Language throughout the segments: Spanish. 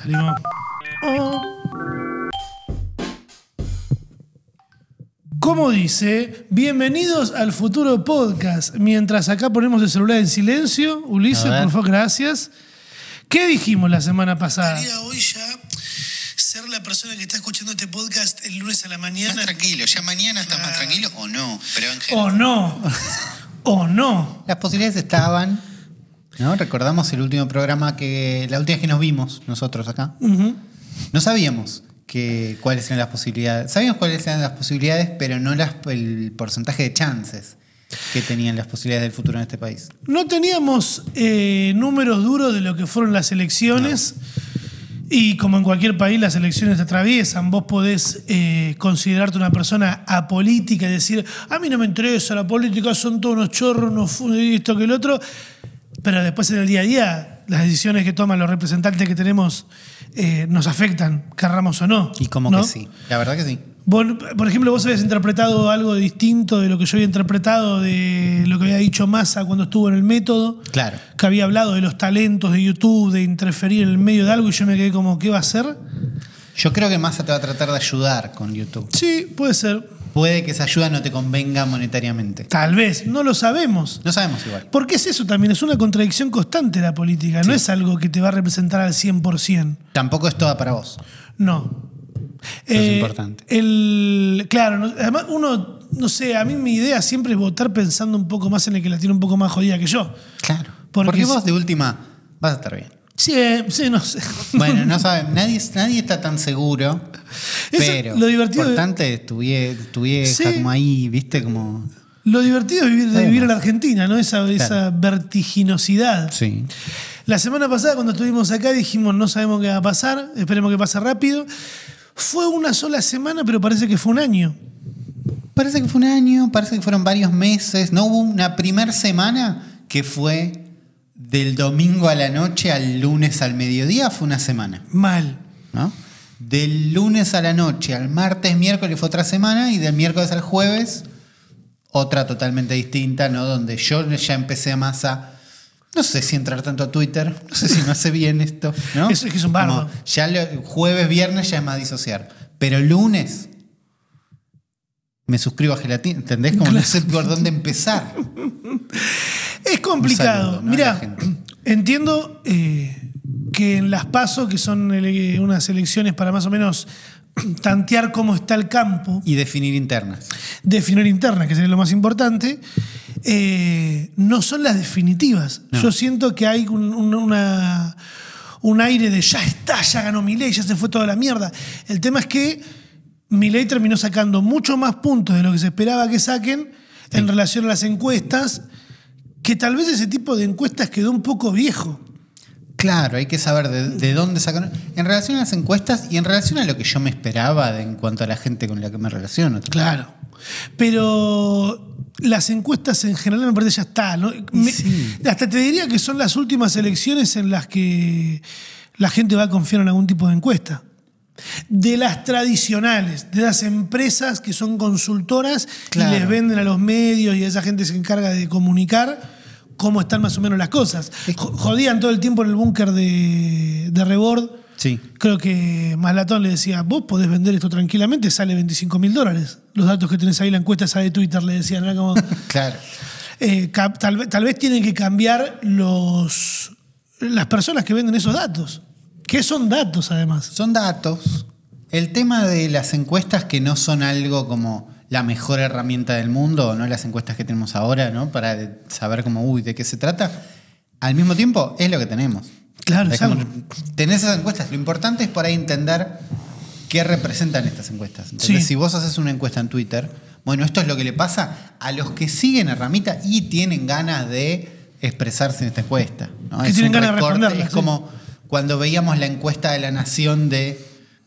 Salimos. Oh. Como dice, bienvenidos al futuro podcast. Mientras acá ponemos el celular en silencio, Ulises, por favor, gracias. ¿Qué dijimos la semana pasada? Quería hoy ya ser la persona que está escuchando este podcast el lunes a la mañana. Más tranquilo, ya mañana estás más tranquilo o no. Pero en O no. O no. Las posibilidades estaban, ¿no? Recordamos el último programa la última vez que nos vimos nosotros acá. Uh-huh. No sabíamos cuáles eran las posibilidades. Sabíamos cuáles eran las posibilidades, pero no el porcentaje de chances que tenían las posibilidades del futuro en este país. No teníamos números duros de lo que fueron las elecciones. No. Y como en cualquier país las elecciones te atraviesan, vos podés considerarte una persona apolítica y decir, a mí no me interesa, la política son todos unos chorros, esto que el otro, pero después en el día a día las decisiones que toman los representantes que tenemos nos afectan, querramos o no. Y como ¿no? que sí, la verdad que sí. Vos, por ejemplo, vos habías interpretado algo distinto de lo que yo había interpretado de lo que había dicho Massa cuando estuvo en el método. Claro. Que había hablado de los talentos de YouTube, de interferir en el medio de algo y yo me quedé como, ¿qué va a hacer? Yo creo que Massa te va a tratar de ayudar con YouTube. Sí, puede ser. Puede que esa ayuda no te convenga monetariamente. Tal vez, no lo sabemos. No sabemos igual. Porque es eso también, es una contradicción constante la política, sí. No es algo que te va a representar al 100%. Tampoco es toda para vos. No. Eso es importante. Claro, además uno, no sé, a mí mi idea siempre es votar pensando un poco más en el que la tiene un poco más jodida que yo. Claro. Porque vos de última vas a estar bien. Sí, no sé. Bueno, no saben, nadie está tan seguro. Eso, pero lo divertido importante es tu vieja, sí. Como ahí, viste, como. Lo divertido es vivir en la Argentina, ¿no? Esa vertiginosidad. Sí. La semana pasada, cuando estuvimos acá, dijimos, no sabemos qué va a pasar, esperemos que pase rápido. Fue una sola semana, pero parece que fue un año. Parece que fue un año, parece que fueron varios meses. No hubo una primera semana que fue del domingo a la noche al lunes al mediodía, fue una semana. Mal. ¿No? Del lunes a la noche al martes, miércoles fue otra semana y del miércoles al jueves otra totalmente distinta, ¿no? Donde yo ya empecé más a... No sé si entrar tanto a Twitter, no sé si me hace bien esto, ¿no? Eso es que es un bardo. Ya jueves, viernes ya es más disociar. Pero lunes me suscribo a Gelatina, ¿entendés? Como no sé por dónde empezar. Es complicado. Saludo, ¿no? Mirá, entiendo que en las PASO, que son unas elecciones para más o menos tantear cómo está el campo. Y definir internas. Definir internas, que sería lo más importante. No son las definitivas. No. Yo siento que hay un aire de ya está, ya ganó Milei, ya se fue toda la mierda. El tema es que Milei terminó sacando mucho más puntos de lo que se esperaba que saquen en relación a las encuestas, que tal vez ese tipo de encuestas quedó un poco viejo. Claro, hay que saber de dónde sacaron. En relación a las encuestas y en relación a lo que yo me esperaba en cuanto a la gente con la que me relaciono. Claro. Pero las encuestas en general me parece ya está, ¿no? Sí. Hasta te diría que son las últimas elecciones en las que la gente va a confiar en algún tipo de encuesta. De las tradicionales, de las empresas que son consultoras, claro, y les venden a los medios y a esa gente se encarga de comunicar cómo están más o menos las cosas. Jodían todo el tiempo en el búnker de Rebord. Sí. Creo que Maslatón le decía, vos podés vender esto tranquilamente, sale $25.000. Los datos que tenés ahí, la encuesta esa de Twitter, le decían. Era como, claro. Tal vez tienen que cambiar las personas que venden esos datos. ¿Qué son datos, además? Son datos. El tema de las encuestas que no son algo como la mejor herramienta del mundo, no las encuestas que tenemos ahora, ¿no? Para saber cómo, de qué se trata. Al mismo tiempo, es lo que tenemos. Claro, es como, tenés esas encuestas. Lo importante es por ahí entender qué representan estas encuestas. Entonces, si vos haces una encuesta en Twitter, bueno, esto es lo que le pasa a los que siguen a Ramita y tienen ganas de expresarse en esta encuesta, ¿no? Que tienen ganas de responderla. Es como cuando veíamos la encuesta de La Nación de...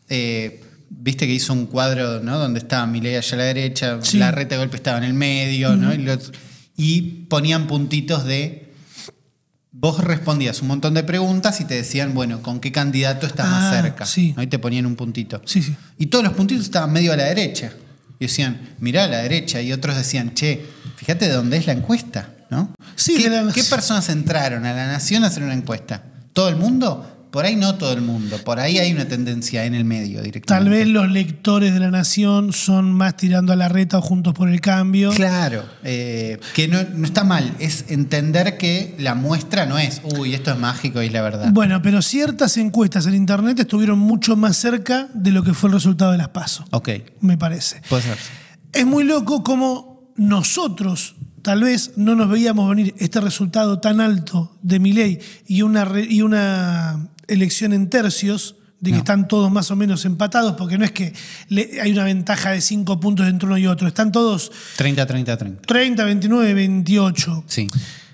viste que hizo un cuadro, ¿no? Donde estaba Milei allá a la derecha, Larreta de golpe estaba en el medio, ¿no? Y ponían puntitos de... Vos respondías un montón de preguntas y te decían, bueno, ¿con qué candidato estás más cerca? Sí. ¿No? Y te ponían un puntito. Sí, sí. Y todos los puntitos estaban medio a la derecha. Y decían, mirá a la derecha. Y otros decían, che, fíjate de dónde es la encuesta, ¿no? Sí, ¿Qué personas entraron a La Nación a hacer una encuesta? ¿Todo el mundo? Por ahí no todo el mundo, por ahí hay una tendencia en el medio directamente. Tal vez los lectores de La Nación son más tirando a Larreta o Juntos por el Cambio. Claro, que no está mal, es entender que la muestra no es, uy, esto es mágico y es la verdad. Bueno, pero ciertas encuestas en internet estuvieron mucho más cerca de lo que fue el resultado de las PASO. Ok, Me parece. puede ser. Es muy loco como nosotros tal vez no nos veíamos venir este resultado tan alto de Milei y una elección en tercios, de que están todos más o menos empatados, porque no es que hay una ventaja de 5 puntos entre uno y otro, están todos 30. 30, 29, 28. Sí.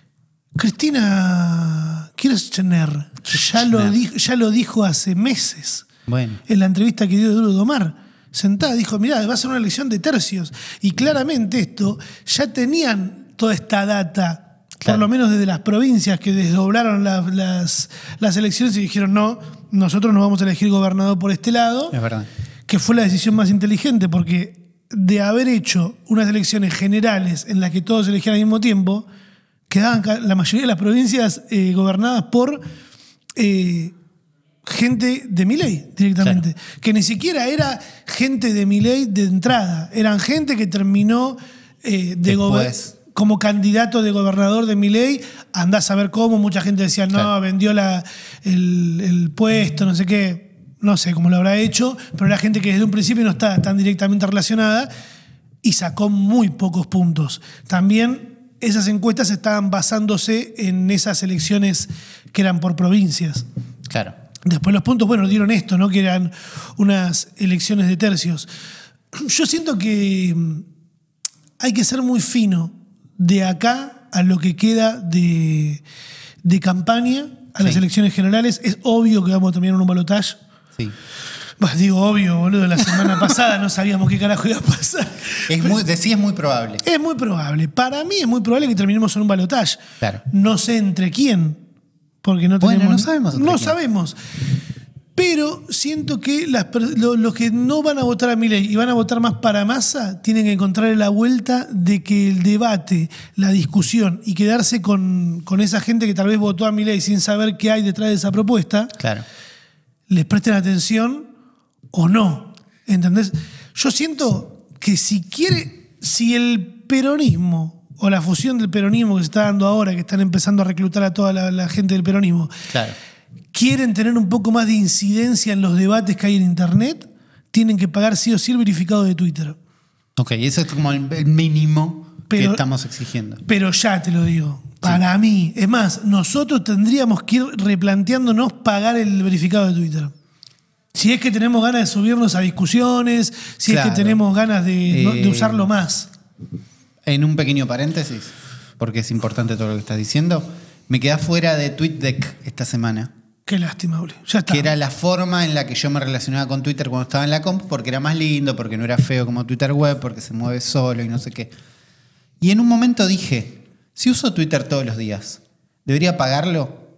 Cristina Kirchner ya lo dijo hace meses. Bueno. En la entrevista que dio Duro de Omar, sentada, dijo, mirá, va a ser una elección de tercios. Y claramente esto, ya tenían toda esta data, por lo menos desde las provincias que desdoblaron las elecciones y dijeron, no, nosotros nos vamos a elegir gobernador por este lado. Es verdad. Que fue la decisión más inteligente, porque de haber hecho unas elecciones generales en las que todos se elegían al mismo tiempo, quedaban la mayoría de las provincias gobernadas por gente de Milei directamente. Claro. Que ni siquiera era gente de Milei de entrada, eran gente que terminó como candidato de gobernador de Milei. Andás a ver cómo, mucha gente decía, no, claro, vendió el puesto, no sé qué. No sé cómo lo habrá hecho, pero era gente que desde un principio no estaba tan directamente relacionada y sacó muy pocos puntos. También esas encuestas estaban basándose en esas elecciones que eran por provincias. Claro. Después los puntos, bueno, dieron esto, ¿no? Que eran unas elecciones de tercios. Yo siento que hay que ser muy fino de acá a lo que queda de campaña, a las elecciones generales. Es obvio que vamos a terminar en un balotaje. Sí. Bah, digo obvio, boludo, la semana pasada no sabíamos qué carajo iba a pasar. Es muy probable. Es muy probable. Para mí es muy probable que terminemos en un balotaje. Claro. No sé entre quién, porque no tenemos... Bueno, no sabemos entre quién. Sabemos. Pero siento que los que no van a votar a Milei y van a votar más para Massa tienen que encontrar la vuelta de que el debate, la discusión y quedarse con esa gente que tal vez votó a Milei sin saber qué hay detrás de esa propuesta, claro, les presten atención o no. ¿Entendés? Yo siento que si el peronismo o la fusión del peronismo que se está dando ahora, que están empezando a reclutar a toda la gente del peronismo, claro, quieren tener un poco más de incidencia en los debates que hay en internet, tienen que pagar sí o sí el verificado de Twitter. Ok, eso es como el mínimo que estamos exigiendo. Pero ya te lo digo, para mí, es más, nosotros tendríamos que ir replanteándonos pagar el verificado de Twitter. Si es que tenemos ganas de subirnos a discusiones, si es que tenemos ganas de usarlo más. En un pequeño paréntesis, porque es importante todo lo que estás diciendo, me quedé fuera de TweetDeck esta semana. Qué lástima, boludo. Ya está. Que era la forma en la que yo me relacionaba con Twitter cuando estaba en la comp, porque era más lindo, porque no era feo como Twitter web, porque se mueve solo y no sé qué. Y en un momento dije, si uso Twitter todos los días, ¿debería pagarlo?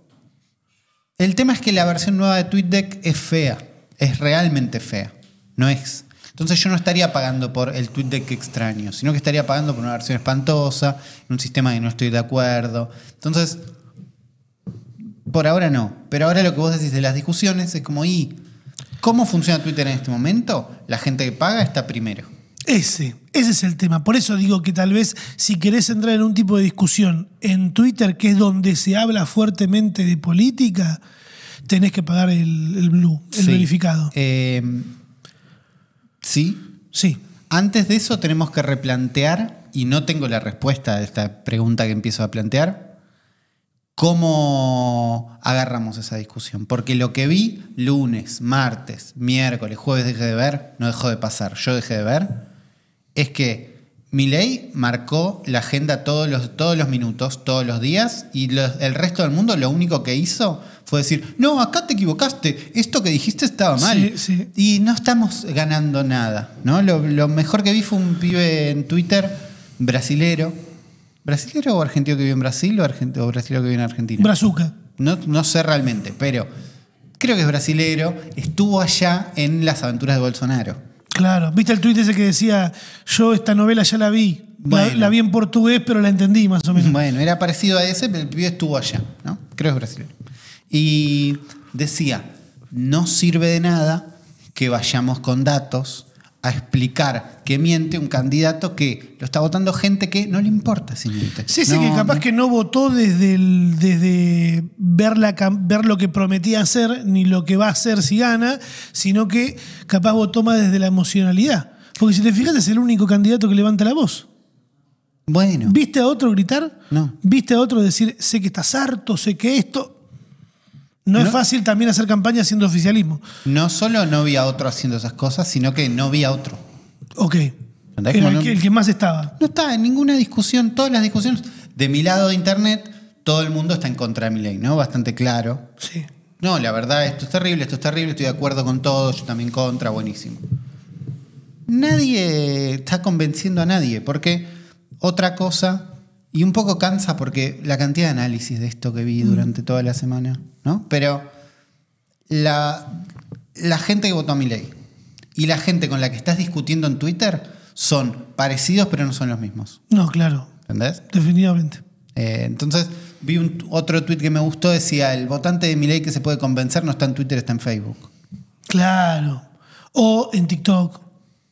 El tema es que la versión nueva de TweetDeck es fea. Es realmente fea. No es. Entonces yo no estaría pagando por el TweetDeck extraño, sino que estaría pagando por una versión espantosa, en un sistema que no estoy de acuerdo. Entonces, por ahora no. Pero ahora lo que vos decís de las discusiones es como, ¿cómo funciona Twitter en este momento? La gente que paga está primero. Ese es el tema. Por eso digo que tal vez si querés entrar en un tipo de discusión en Twitter, que es donde se habla fuertemente de política, tenés que pagar el blue, el verificado. Sí. Antes de eso tenemos que replantear, y no tengo la respuesta a esta pregunta que empiezo a plantear, ¿cómo agarramos esa discusión? Porque lo que vi lunes, martes, miércoles, jueves dejé de ver, no dejó de pasar, yo dejé de ver, es que Milei marcó la agenda todos los minutos, todos los días, y el resto del mundo lo único que hizo fue decir, no, acá te equivocaste, esto que dijiste estaba mal. Sí. Y no estamos ganando nada, ¿no? Lo mejor que vi fue un pibe en Twitter, brasilero. ¿Brasilero o argentino que vive en Brasil o brasilero que vive en Argentina? Brazuca. No sé realmente, pero creo que es brasilero. Estuvo allá en las aventuras de Bolsonaro. Claro. ¿Viste el tuit ese que decía, yo esta novela ya la vi? Bueno. La vi en portugués, pero la entendí más o menos. Bueno, era parecido a ese, pero el pibe estuvo allá, ¿no? Creo que es brasilero. Y decía, no sirve de nada que vayamos con datos a explicar que miente un candidato que lo está votando gente que no le importa si miente. Sí, que capaz que no votó desde ver lo que prometía hacer, ni lo que va a hacer si gana, sino que capaz votó más desde la emocionalidad. Porque si te fijas, es el único candidato que levanta la voz. Bueno. ¿Viste a otro gritar? No. ¿Viste a otro decir, sé que estás harto, sé que esto? No es fácil también hacer campaña haciendo oficialismo. No solo no vi a otro haciendo esas cosas, sino que no vi a otro. Ok. El que más estaba. No está en ninguna discusión. Todas las discusiones de mi lado de internet, todo el mundo está en contra de Milei, ¿no? Bastante claro. Sí. No, la verdad, esto es terrible, estoy de acuerdo con todo, yo también contra, buenísimo. Nadie está convenciendo a nadie, porque otra cosa, y un poco cansa porque la cantidad de análisis de esto que vi durante toda la semana, ¿no? Pero la gente que votó a Milei y la gente con la que estás discutiendo en Twitter son parecidos, pero no son los mismos. No, claro. ¿Entendés? Definitivamente. Entonces vi otro tweet que me gustó, decía, el votante de Milei que se puede convencer no está en Twitter, está en Facebook. Claro. O en TikTok.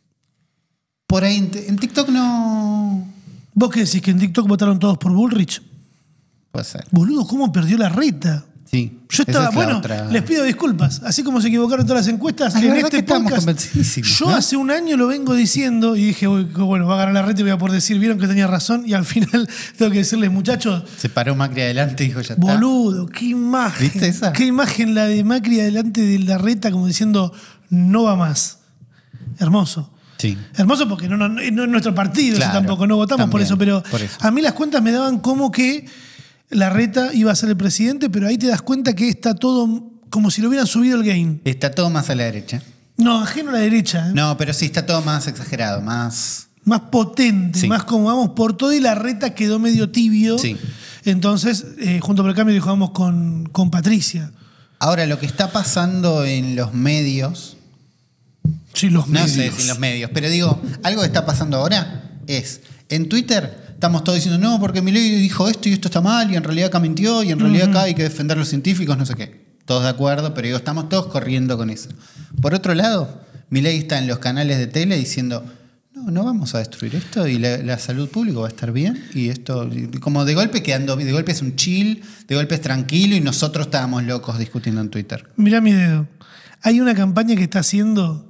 Por ahí en TikTok no... ¿Vos qué decís? ¿Que en TikTok votaron todos por Bullrich? Puede ser. Boludo, ¿cómo perdió la reta? Sí. Yo estaba, les pido disculpas. Así como se equivocaron todas las encuestas, en este podcast, yo ¿no? hace un año lo vengo diciendo y dije, bueno, va a ganar la reta y voy a poder decir, vieron que tenía razón, y al final tengo que decirles, muchachos. Se paró Macri adelante y dijo, ya está. Boludo, qué imagen. ¿Viste esa? Qué imagen la de Macri adelante de la reta, como diciendo, no va más. Hermoso. Sí. Hermoso porque no es nuestro partido, Claro, tampoco no votamos también, por eso, pero por eso. a mí las cuentas me daban como que la reta iba a ser el presidente, pero ahí te das cuenta que está todo como si lo hubieran subido el game. Está todo más a la derecha. No, ajeno a la derecha. No, pero sí, está todo más exagerado, más potente, sí. más como vamos por todo, y la reta quedó medio tibio. Sí. Entonces, Junto por el Cambio dijo, vamos con Patricia. Ahora, lo que está pasando en los medios... Sí, los medios. No sé si en los medios, pero digo, algo que está pasando ahora es, en Twitter estamos todos diciendo, no, porque Milei dijo esto y esto está mal, y en realidad acá mintió, y en realidad acá hay que defender a los científicos, no sé qué. Todos de acuerdo, pero digo, estamos todos corriendo con eso. Por otro lado, Milei está en los canales de tele diciendo, no vamos a destruir esto, y la salud pública va a estar bien, y esto, como de golpe de golpe es un chill, de golpe es tranquilo, y nosotros estábamos locos discutiendo en Twitter. Mirá mi dedo. Hay una campaña que está haciendo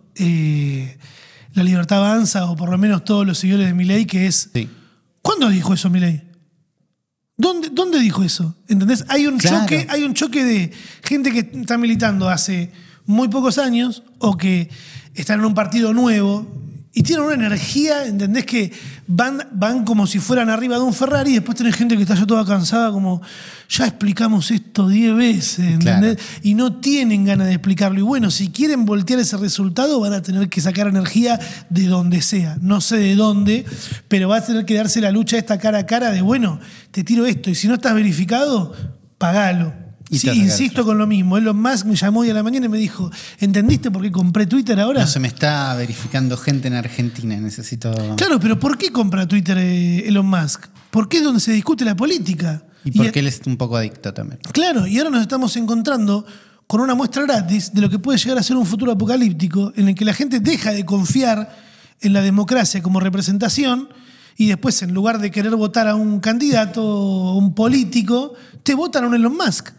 La Libertad Avanza, o por lo menos todos los seguidores de Milei, que es... Sí. ¿Cuándo dijo eso Milei? ¿Dónde dijo eso? ¿Entendés? Hay un choque de gente que está militando hace muy pocos años o que están en un partido nuevo y tienen una energía, ¿entendés? Que van como si fueran arriba de un Ferrari, y después tenés gente que está ya toda cansada, como ya explicamos esto 10 veces, ¿entendés? Claro. Y no tienen ganas de explicarlo. Y bueno, si quieren voltear ese resultado, van a tener que sacar energía de donde sea. No sé de dónde, pero va a tener que darse la lucha esta cara a cara de, bueno, te tiro esto, y si no estás verificado, pagalo. Sí, insisto con lo mismo. Elon Musk me llamó hoy a la mañana y me dijo, ¿entendiste por qué compré Twitter ahora? No se me está verificando gente en Argentina, necesito... Claro, pero ¿por qué compra Twitter Elon Musk? Porque es donde se discute la política. Y porque él es un poco adicto también. Claro, y ahora nos estamos encontrando con una muestra gratis de lo que puede llegar a ser un futuro apocalíptico en el que la gente deja de confiar en la democracia como representación, y después, en lugar de querer votar a un candidato o un político, te votan a un Elon Musk.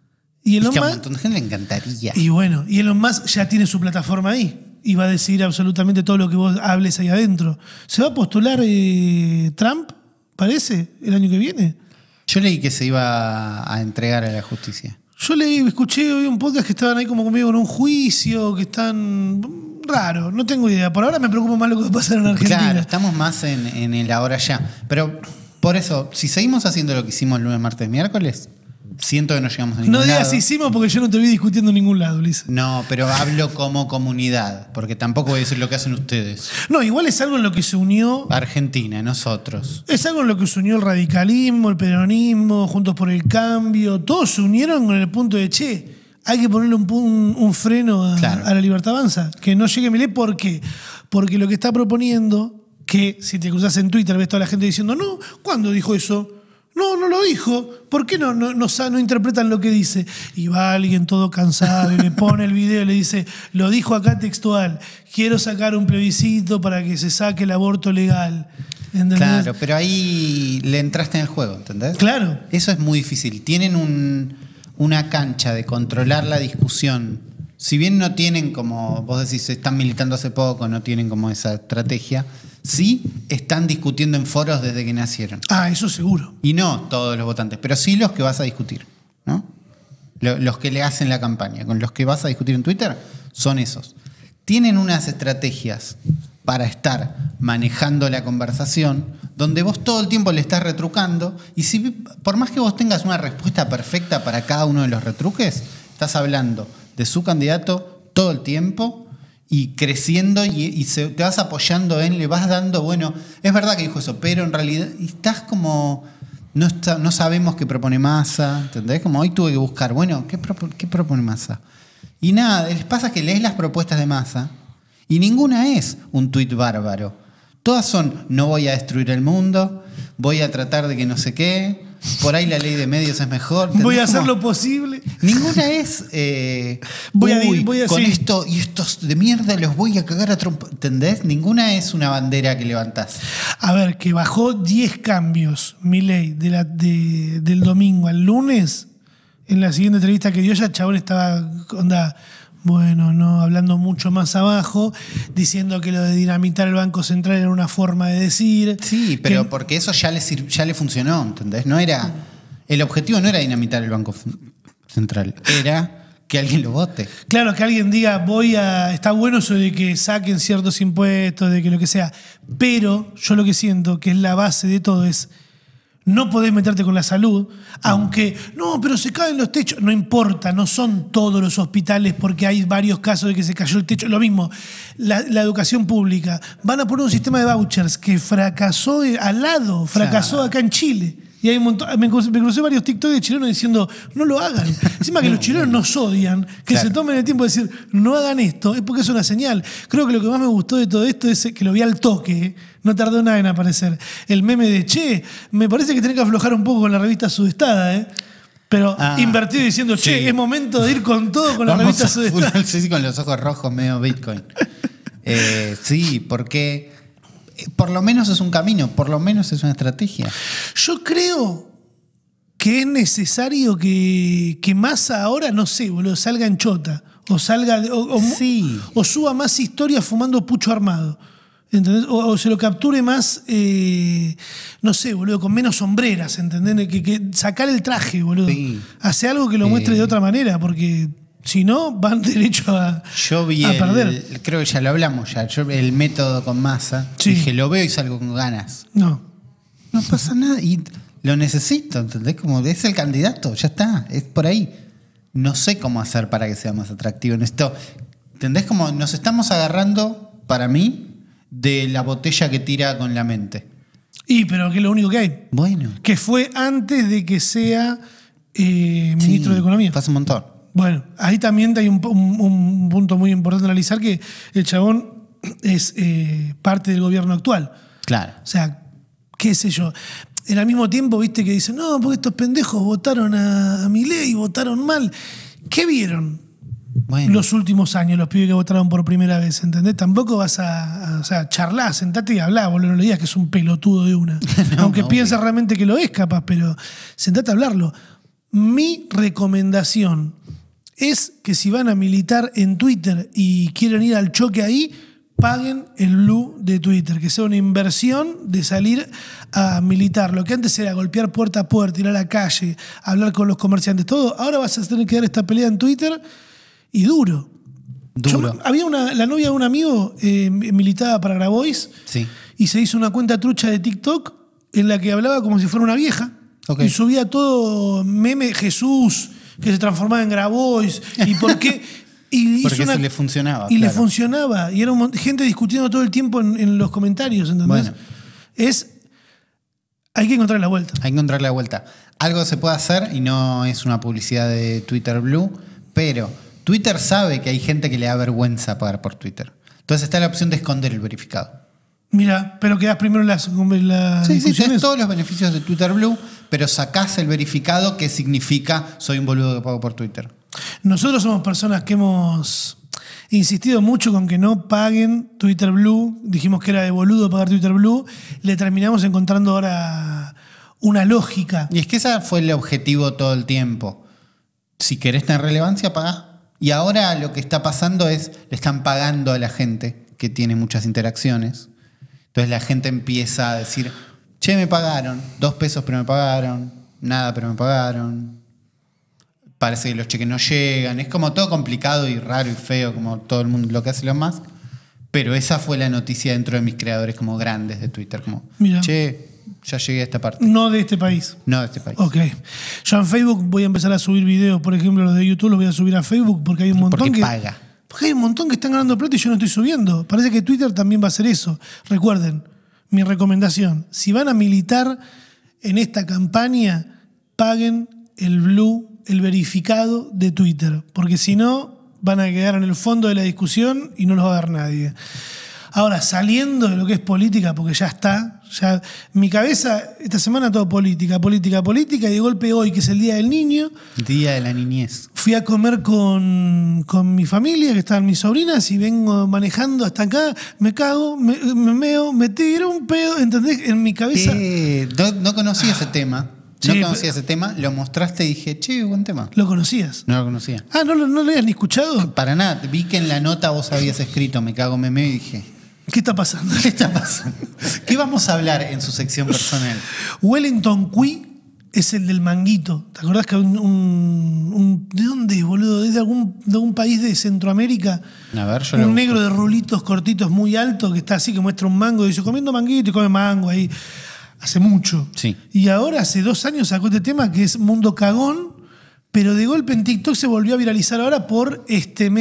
Y Elon Musk, a un montón de gente le encantaría. Y bueno, y Elon Musk ya tiene su plataforma ahí y va a decidir absolutamente todo lo que vos hables ahí adentro. ¿Se va a postular Trump, parece, el año que viene? Yo leí que se iba a entregar a la justicia. Yo escuché hoy un podcast que estaban ahí como conmigo en un juicio, que están raro, no tengo idea. Por ahora me preocupa más lo que va a pasar en Argentina. Claro, estamos más en el ahora ya. Pero por eso, si seguimos haciendo lo que hicimos lunes, martes, miércoles, siento que no llegamos a ningún lado. No digas hicimos porque yo no te vi discutiendo en ningún lado, Luis. No, pero hablo como comunidad, porque tampoco voy a decir lo que hacen ustedes. No, igual es algo en lo que se unió... Argentina, nosotros. Es algo en lo que se unió el radicalismo, el peronismo, Juntos por el Cambio. Todos se unieron con el punto de, che, hay que ponerle un freno a la Libertad Avanza. Que no llegue Milei, ¿por qué? Porque lo que está proponiendo, que si te cruzas en Twitter ves toda la gente diciendo, no, ¿cuándo dijo eso? No lo dijo. ¿Por qué no interpretan lo que dice? Y va alguien todo cansado y le pone el video y le dice, lo dijo acá textual, quiero sacar un plebiscito para que se saque el aborto legal. ¿Entendés? Claro, pero ahí le entraste en el juego, ¿entendés? Claro. Eso es muy difícil. Tienen una cancha de controlar la discusión. Si bien no tienen, como vos decís, están militando hace poco, no tienen como esa estrategia, sí están discutiendo en foros desde que nacieron. Eso seguro. Y no todos los votantes, pero sí los que vas a discutir, ¿no? Los que le hacen la campaña, con los que vas a discutir en Twitter, son esos. Tienen unas estrategias para estar manejando la conversación, donde vos todo el tiempo le estás retrucando, y si por más que vos tengas una respuesta perfecta para cada uno de los retruques, estás hablando de su candidato todo el tiempo y creciendo y te vas apoyando le vas dando, bueno, es verdad que dijo eso, pero en realidad estás como, no sabemos qué propone Massa, ¿entendés? Como hoy tuve que buscar, bueno, ¿qué propone Massa? Y nada, les pasa que lees las propuestas de Massa y ninguna es un tuit bárbaro. Todas son, no voy a destruir el mundo, voy a tratar de que no sé qué, por ahí la ley de medios es mejor. Voy a hacer lo posible. Ninguna es, voy a con sí. esto y estos de mierda los voy a cagar a trompa. ¿Entendés? Ninguna es una bandera que levantás. A ver, que bajó 10 cambios Milei del domingo al lunes. En la siguiente entrevista que dio ya, el chabón estaba hablando mucho más abajo, diciendo que lo de dinamitar el Banco Central era una forma de decir. Sí, pero porque eso ya le funcionó, ¿entendés? El objetivo no era dinamitar el Banco Central, era que alguien lo vote. Claro, que alguien diga, está bueno eso de que saquen ciertos impuestos, de que lo que sea, pero yo lo que siento que es la base de todo es, no podés meterte con la salud, aunque, pero se caen los techos. No importa, no son todos los hospitales porque hay varios casos de que se cayó el techo. Lo mismo, la educación pública. Van a poner un sistema de vouchers que fracasó acá en Chile. Y hay un montón, me crucé varios TikTok de chilenos diciendo, no lo hagan. Encima que los chilenos nos odian, que se tomen el tiempo de decir, no hagan esto, es porque es una señal. Creo que lo que más me gustó de todo esto es que lo vi al toque, no tardó nada en aparecer. El meme de, me parece que tenés que aflojar un poco con la revista Sudestada, pero invertido diciendo, es momento de ir con todo con la revista Sudestada. Sí, con los ojos rojos medio Bitcoin. Sí, porque por lo menos es un camino, por lo menos es una estrategia. Yo creo que es necesario que Massa ahora, no sé, boludo, salga en chota. O salga o suba más historias fumando pucho armado. ¿Entendés? O se lo capture más, no sé, boludo, con menos sombreras, ¿entendés? Que sacar el traje, boludo. Sí. Hace algo que lo muestre de otra manera, porque si no, van derecho a perder. Creo que ya lo hablamos ya. El método con Massa. Sí. Dije, lo veo y salgo con ganas. No pasa nada. Y lo necesito, ¿entendés? Como es el candidato, ya está. Es por ahí. No sé cómo hacer para que sea más atractivo en esto. ¿Entendés? Como nos estamos agarrando, para mí, de la botella que tira con la mente. Pero que es lo único que hay. Bueno. Que fue antes de que sea ministro de Economía. Pasa un montón. Bueno, ahí también hay un punto muy importante a analizar, que el chabón es parte del gobierno actual. Claro. O sea, qué sé yo. Al mismo tiempo, viste que dicen, no, porque estos pendejos votaron a Milei y votaron mal. ¿Qué vieron los últimos años los pibes que votaron por primera vez? ¿Entendés? Tampoco vas a charlar, sentate y hablar, boludo, no le digas que es un pelotudo de una. Aunque piensa realmente que lo es capaz, pero sentate a hablarlo. Mi recomendación es que si van a militar en Twitter y quieren ir al choque ahí, paguen el blue de Twitter, que sea una inversión de salir a militar. Lo que antes era golpear puerta a puerta, ir a la calle, hablar con los comerciantes, todo, ahora vas a tener que dar esta pelea en Twitter y duro. La novia de un amigo militaba para Grabois, sí, y se hizo una cuenta trucha de TikTok en la que hablaba como si fuera una vieja. Okay. Y subía todo meme Jesús, que se transformaba en Grabois, y por qué. Porque eso le funcionaba. Y le funcionaba. Y era gente discutiendo todo el tiempo en los comentarios, ¿entendés? Bueno. Hay que encontrar la vuelta. Hay que encontrar la vuelta. Algo se puede hacer, y no es una publicidad de Twitter Blue, pero Twitter sabe que hay gente que le da vergüenza pagar por Twitter. Entonces está la opción de esconder el verificado. Mira, pero quedás primero en las Sí, discusiones. tenés todos los beneficios de Twitter Blue, pero sacás el verificado que significa soy un boludo que pago por Twitter. Nosotros somos personas que hemos insistido mucho con que no paguen Twitter Blue. Dijimos que era de boludo pagar Twitter Blue. Le terminamos encontrando ahora una lógica. Y es que ese fue el objetivo todo el tiempo. Si querés tener relevancia, pagá. Y ahora lo que está pasando es, le están pagando a la gente que tiene muchas interacciones. Entonces la gente empieza a decir, che, me pagaron, 2 pesos pero me pagaron, nada pero me pagaron. Parece que los cheques no llegan. Es como todo complicado y raro y feo, como todo el mundo lo que hace los más. Pero esa fue la noticia dentro de mis creadores como grandes de Twitter. Como, Mira. che, ya llegué a esta parte. No de este país. No de este país. Ok. Yo en Facebook voy a empezar a subir videos, por ejemplo, los de YouTube los voy a subir a Facebook porque hay un montón Porque que paga. Porque hay un montón que están ganando plata y yo no estoy subiendo. Parece que Twitter también va a hacer eso. Recuerden, mi recomendación, si van a militar en esta campaña, paguen el Blue, el verificado de Twitter, porque si no, van a quedar en el fondo de la discusión y no los va a ver nadie. Ahora, saliendo de lo que es política, porque ya está, ya mi cabeza, esta semana todo política, y de golpe hoy, que es el Día del Niño, Día de la niñez. fui a comer con mi familia, que estaban mis sobrinas, y vengo manejando hasta acá, me cago, me meo, me tiro un pedo, ¿entendés? En mi cabeza... No conocía ese tema. Sí, No conocía ese tema. Lo mostraste y dije, che, buen tema. ¿Lo conocías? No lo conocía. Ah, ¿no lo habías ni escuchado? Para nada. Vi que en la nota vos habías escrito me cago, me meo y dije, ¿Qué está pasando? ¿qué está pasando? ¿Qué vamos a hablar en su sección personal? Wellington Cui es el del manguito. ¿Te acordás que ¿de dónde es, boludo? ¿Es de algún país de Centroamérica? A ver, yo lo Un busco. negro de rulitos cortitos muy alto que está así, que muestra un mango y dice, comiendo manguito y come mango ahí. Hace mucho. Sí. Y ahora hace 2 años sacó este tema que es Mundo Cagón, pero de golpe en TikTok se volvió a viralizar ahora por este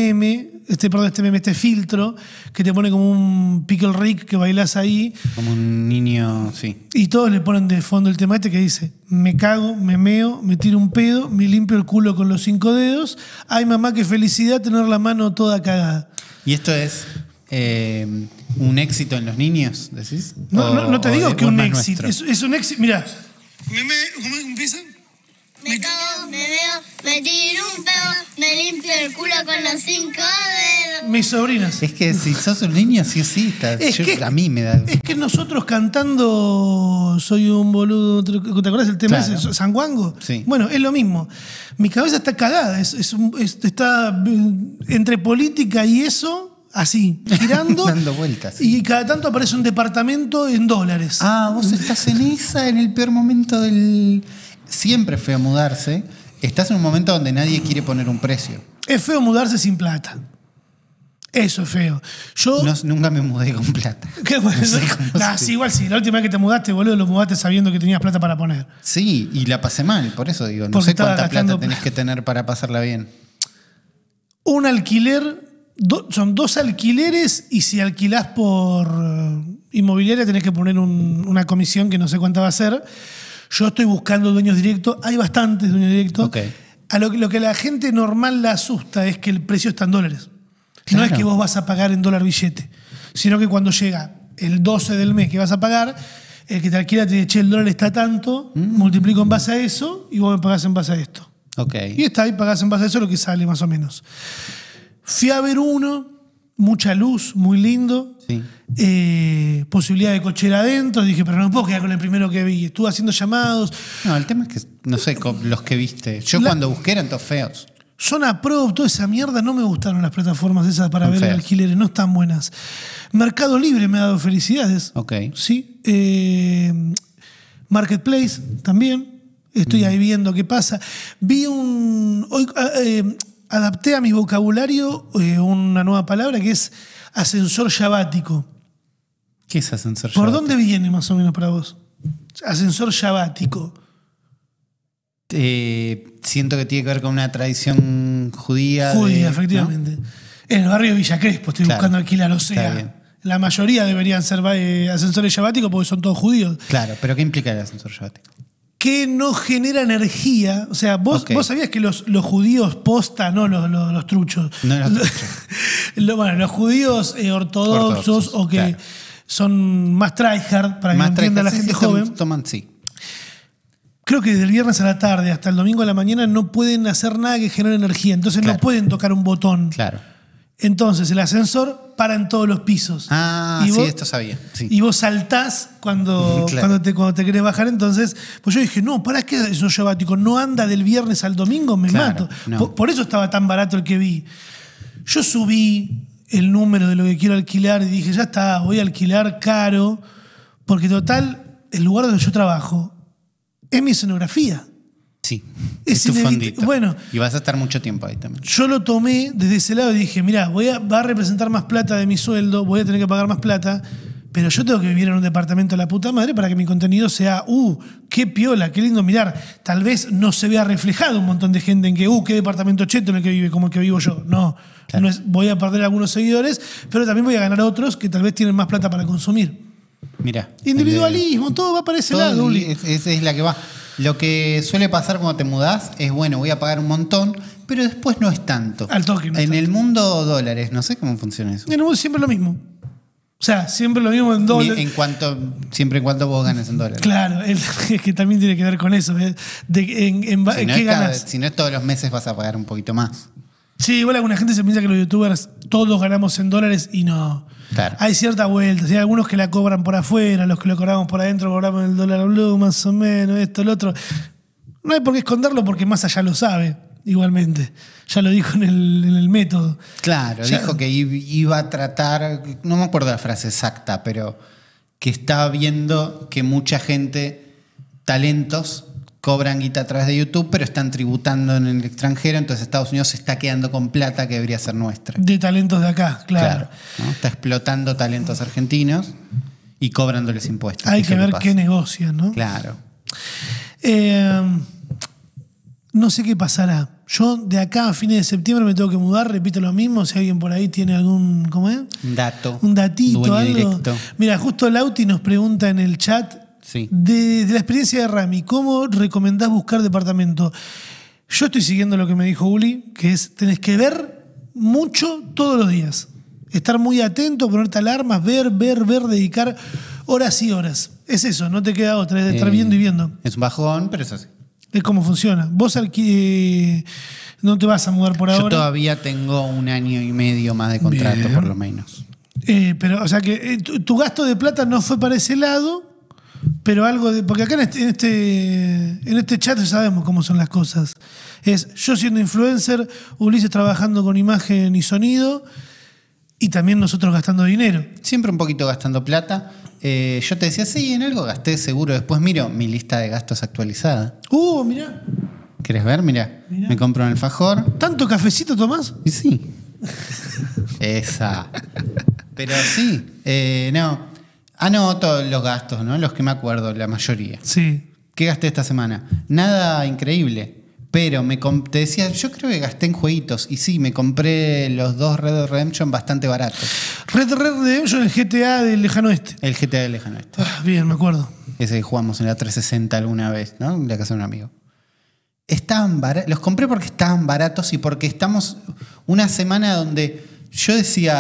filtro que te pone como un pickle Rick que bailás ahí. Como un niño, sí. Y todos le ponen de fondo el tema este que dice, me cago, me meo, me tiro un pedo, me limpio el culo con los 5 dedos. Ay, mamá, qué felicidad tener la mano toda cagada. ¿Y esto es un éxito en los niños, decís? No te digo que o un más éxito. nuestro? Es un éxito. Mirá, ¿Cómo empieza? Me cago, me veo, me tiro un pedo, me limpio el culo con los 5 dedos. mis sobrinas. Es que si sos un niño, sí o sí. A mí me da... Es que nosotros cantando Soy un boludo, ¿te acordás del tema Claro. ese? Sanguango. Sí. Bueno, es lo mismo. Mi cabeza está cagada, está entre política y eso, así, girando. Dando vueltas. Y cada tanto aparece un departamento en dólares. Ah, vos estás en esa, en el peor momento del... Siempre es feo mudarse. Estás en un momento donde nadie quiere poner un precio. Es feo mudarse sin plata. Eso es feo. Yo... Nunca me mudé con plata. ¿Qué bueno? No sé cómo Nah, se- sí, igual sí. La última vez que te mudaste, boludo, lo mudaste sabiendo que tenías plata para poner. Sí, y la pasé mal, por eso digo. No Porque sé estaba cuánta gastando plata tenés que tener para pasarla bien. Un alquiler, son 2 alquileres y si alquilás por inmobiliaria tenés que poner una comisión que no sé cuánta va a ser. Yo estoy buscando dueños directos, hay bastantes dueños directos. Ok. A lo que a la gente normal la asusta es que el precio está en dólares. No Claro. es que vos vas a pagar en dólar billete, sino que cuando llega el 12 del mes que vas a pagar, el que te alquila te dice, che, el dólar está tanto, multiplico en base a eso y vos me pagás en base a esto. Ok. Y está ahí, pagás en base a eso lo que sale más o menos. Fui a ver uno, mucha luz, muy lindo. Sí. Posibilidad de cochera adentro. Dije, pero no puedo quedar con el primero que vi. Estuve haciendo llamados. No, el tema es que, no sé, los que viste. Yo cuando busqué eran todos feos. Zona Pro, toda esa mierda, no me gustaron las plataformas esas para Son ver feas. alquileres, no están buenas. Mercado Libre me ha dado felicidades. Ok. Sí. Marketplace también. Estoy ahí viendo qué pasa. Hoy adapté a mi vocabulario una nueva palabra que es ascensor sabático. ¿Qué es ascensor? ¿Por Shabbat? dónde viene más o menos para vos? Ascensor sabático. Siento que tiene que ver con una tradición judía. Judía, efectivamente. En el barrio de Villa Crespo estoy Claro. buscando alquilar. O Está sea, bien. la mayoría deberían ser ascensores sabáticos porque son todos judíos. Claro, pero ¿qué implica el ascensor shabático? Que no genera energía. O sea, vos sabías que los judíos posta, no los truchos. No los truchos. Bueno, los judíos ortodoxos o que Claro. son más tryhard, para que Más lo entienda la sí, gente sí, joven. Toman, sí. Creo que desde el viernes a la tarde hasta el domingo a la mañana no pueden hacer nada que genere energía. Entonces Claro. no pueden tocar un botón. Claro. Entonces el ascensor para en todos los pisos. Ah, Y sí, vos- esto sabía. Sí. Y vos saltás cuando, Claro. cuando te querés bajar. Entonces, pues yo dije, no, ¿para qué es un sabático? No anda del viernes al domingo, me Claro, mato. no. Por eso estaba tan barato el que vi. Yo subí el número de lo que quiero alquilar y dije, ya está, voy a alquilar caro, porque total, el lugar donde yo trabajo es mi escenografía. Sí. Es tu inevit- fondito. bueno. Y vas a estar mucho tiempo ahí también. Yo lo tomé desde ese lado y dije, mirá, va a representar más plata de mi sueldo, voy a tener que pagar más plata, pero yo tengo que vivir en un departamento de la puta madre para que mi contenido sea, qué piola, qué lindo mirar. Tal vez no se vea reflejado un montón de gente en que, qué departamento cheto en el que vive, como el que vivo yo. No, Claro. no es, voy a perder algunos seguidores, pero también voy a ganar otros que tal vez tienen más plata para consumir. Mira. Individualismo, todo va para ese lado, Uli. Esa es la que va. Lo que suele pasar cuando te mudás es, bueno, voy a pagar un montón, pero después no es tanto. Al toque, no es En tanto. el mundo dólares, no sé cómo funciona eso. En el mundo siempre lo mismo. O sea, siempre lo mismo en dólares. Siempre en cuanto vos ganes en dólares. Claro, es que también tiene que ver con eso. ¿Eh? Si no, ¿Qué es ganas? si no es todos los meses vas a pagar un poquito más. Sí, igual alguna gente se piensa que los youtubers todos ganamos en dólares y no. Claro. Hay cierta vuelta. Hay algunos que la cobran por afuera, los que lo cobramos por adentro cobramos el dólar blue, más o menos, esto, lo otro. No hay por qué esconderlo porque más allá lo sabe, igualmente. Ya lo dijo en el método. Claro, Ya- dijo que iba a tratar, no me acuerdo la frase exacta, pero que estaba viendo que mucha gente, talentos, cobran guita a través de YouTube, pero están tributando en el extranjero, entonces Estados Unidos se está quedando con plata que debería ser nuestra. De talentos de acá, claro. ¿no? Está explotando talentos argentinos y cobrándoles impuestos. Hay es que lo ver pasa. qué negocian, ¿no? Claro. No sé qué pasará. Yo de acá a fines de septiembre me tengo que mudar, repito lo mismo, si alguien por ahí tiene algún, ¿cómo es? Un dato. Un datito, dueño algo. directo. Mira, justo Lauti nos pregunta en el chat Sí. de la experiencia de Rami, ¿cómo recomendás buscar departamento? Yo estoy siguiendo lo que me dijo Uli, que es tenés que ver mucho todos los días. Estar muy atento, ponerte alarmas, ver, dedicar horas y horas. Es eso, no te queda otra, es de estar viendo y viendo. Es un bajón, pero es así. Es cómo funciona. Vos no te vas a mudar por Yo ahora. todavía tengo 1 año y medio más de contrato, Bien. por lo menos. Pero, o sea que tu gasto de plata no fue para ese lado, pero algo de. Porque acá en este chat sabemos cómo son las cosas. Es yo siendo influencer, Ulises trabajando con imagen y sonido, y también nosotros gastando dinero. Siempre un poquito gastando plata. Yo te decía, sí, en algo gasté seguro. Después miro mi lista de gastos actualizada. Mirá. ¿Querés ver? Mirá. Mirá. Me compro un alfajor. ¿Tanto cafecito tomás? Y sí. Esa. Pero sí. No. Anoto los gastos, ¿no? Los que me acuerdo, la mayoría. Sí. ¿Qué gasté esta semana? Nada increíble. Pero te decía, yo creo que gasté en jueguitos. Y sí, me compré los 2 Red Dead Redemption bastante baratos. Red Redemption, el GTA del Lejano Oeste. El GTA de Lejano Oeste. Bien, me acuerdo. Ese que jugamos en la 360 alguna vez, ¿no? En la casa de un amigo. Estaban baratos. Los compré porque estaban baratos y porque estamos una semana donde yo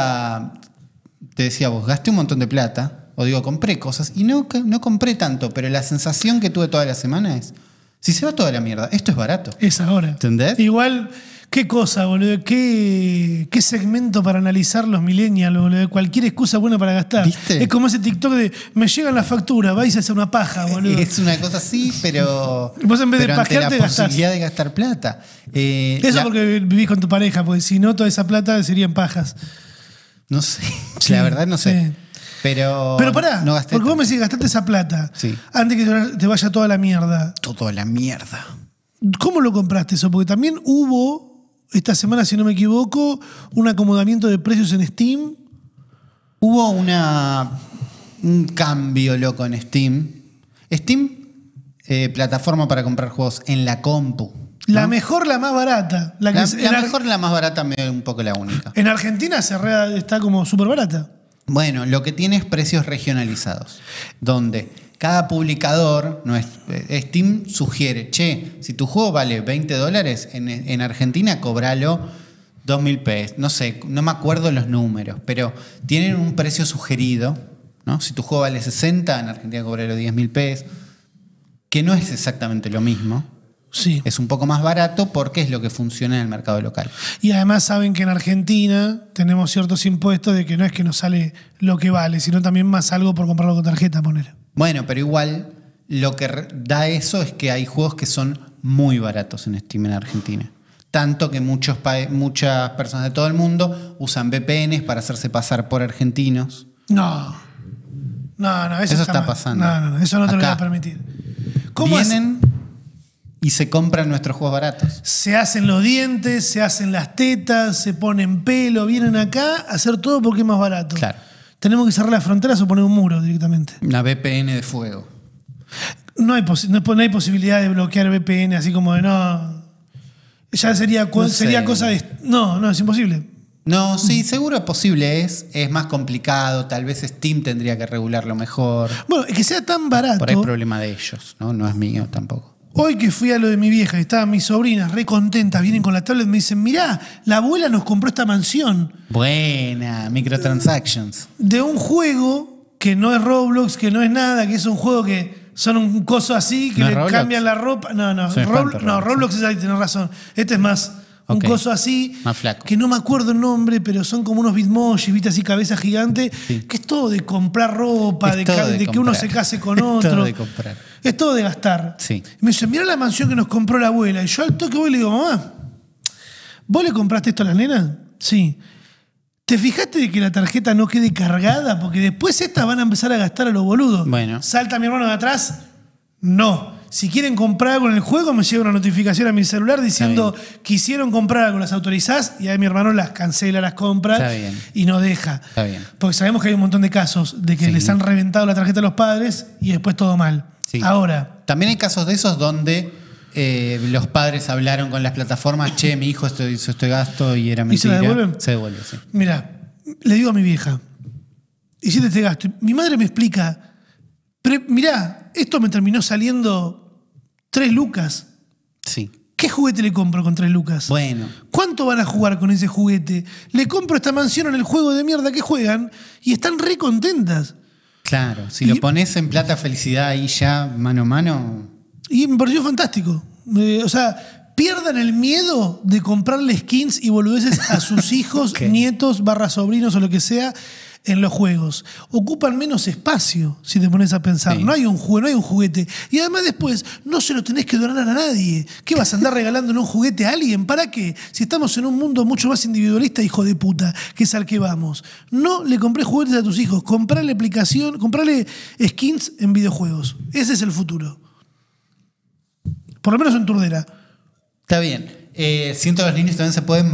te decía vos, gasté un montón de plata. O digo, compré cosas y no compré tanto, pero la sensación que tuve toda la semana es, si se va toda la mierda, esto es barato. Es ahora. ¿Entendés? Igual, qué cosa, boludo. Qué segmento para analizar los millennials, boludo. Cualquier excusa buena para gastar. ¿Viste? Es como ese TikTok de me llegan las facturas, vais a hacer una paja, boludo. Es una cosa así, pero. Vos en vez de pero ante pajearte, la gastás. posibilidad de gastar plata. Eso porque vivís con tu pareja, porque si no, toda esa plata serían pajas. No sé. Sí, La verdad, no sé. sí. Pero pará, no gasté porque vos me tanto. decís, gastaste esa plata Sí. antes que te vaya toda la mierda. Toda la mierda. ¿Cómo lo compraste eso? Porque también hubo, esta semana, si no me equivoco, un acomodamiento de precios en Steam. Hubo un cambio loco en Steam. Steam, plataforma para comprar juegos en la compu. La ¿no? mejor, la más barata. La mejor, la más barata, un poco la única. En Argentina está como súper barata. Bueno, lo que tiene es precios regionalizados, donde cada publicador, Steam sugiere, si tu juego vale $20, en Argentina cobralo 2.000 pesos. No sé, no me acuerdo los números, pero tienen un precio sugerido, ¿no? Si tu juego vale 60, en Argentina cobrarlo 10.000 pesos, que no es exactamente lo mismo. Sí. Es un poco más barato porque es lo que funciona en el mercado local. Y además saben que en Argentina tenemos ciertos impuestos de que no es que nos sale lo que vale, sino también más algo por comprarlo con tarjeta, ponele. Bueno, pero igual lo que da eso es que hay juegos que son muy baratos en Steam en Argentina. Tanto que muchas personas de todo el mundo usan VPNs para hacerse pasar por argentinos. No, eso está mal. pasando. No, eso no te lo voy Acá. a permitir. ¿Cómo Vienen y se compran nuestros juegos baratos. Se hacen los dientes, se hacen las tetas, se ponen pelo, vienen acá a hacer todo porque es más barato. Claro. Tenemos que cerrar las fronteras o poner un muro directamente. Una VPN de fuego. No hay posibilidad de bloquear VPN así como de no. Ya sería sé. cosa de. No, es imposible. No, sí, seguro es posible. Es más complicado. Tal vez Steam tendría que regularlo mejor. Bueno, es que sea tan barato. Por ahí es problema de ellos, ¿no? No es mío tampoco. Hoy que fui a lo de mi vieja y estaban mis sobrinas re contentas, vienen con la tablet y me dicen, mirá, la abuela nos compró esta mansión Buena, microtransactions. de un juego que no es Roblox, que no es nada, que es un juego que son un coso así, que ¿No es le Roblox? cambian la ropa. No, Soy espanto, Roblox es ahí, tenés razón. Este es más un Ok. coso así, Más flaco. que no me acuerdo el nombre, pero son como unos bitmojis, viste así, cabeza gigante, Sí. que es todo de comprar ropa, Es de, todo de de que uno comprar. se case con Es otro. todo de comprar. Es todo de gastar. Sí. Y me dice, mirá la mansión que nos compró la abuela. Y yo al toque voy y le digo, mamá, ¿vos le compraste esto a las nenas? Sí. ¿Te fijaste de que la tarjeta no quede cargada? Porque después estas van a empezar a gastar a los boludos. Bueno. Salta mi hermano de atrás. No. Si quieren comprar algo en el juego, me llega una notificación a mi celular diciendo quisieron comprar algo, las autorizás, y ahí mi hermano las cancela, las compra Está bien. y no deja. Está bien. Porque sabemos que hay un montón de casos de que Sí. les han reventado la tarjeta a los padres y después todo mal. Sí. Ahora, También hay casos de esos donde los padres hablaron con las plataformas, che, mi hijo hizo este gasto y era ¿Y se mentira. la devuelven? Se devuelve, sí. mira, le digo a mi vieja, hiciste este gasto. Mi madre me explica, pero mirá, esto me terminó saliendo 3 lucas. Sí. ¿Qué juguete le compro con 3 lucas? Bueno. ¿Cuánto van a jugar con ese juguete? Le compro esta mansión en el juego de mierda que juegan y están re contentas. Claro, si Y- lo pones en plata felicidad ahí ya, mano a mano. Y me pareció fantástico. O sea, pierdan el miedo de comprarle skins y boludeces a sus hijos, Ok. nietos, sobrinos o lo que sea en los juegos. Ocupan menos espacio, si te pones a pensar. Sí. No hay un juguete. Y además después no se lo tenés que donar a nadie. ¿Qué vas a andar regalándole un juguete a alguien? ¿Para qué? Si estamos en un mundo mucho más individualista, hijo de puta, que es al que vamos. No le compré juguetes a tus hijos. Comprarle skins en videojuegos. Ese es el futuro. Por lo menos en Turdera. Está bien. Siento que los niños también se pueden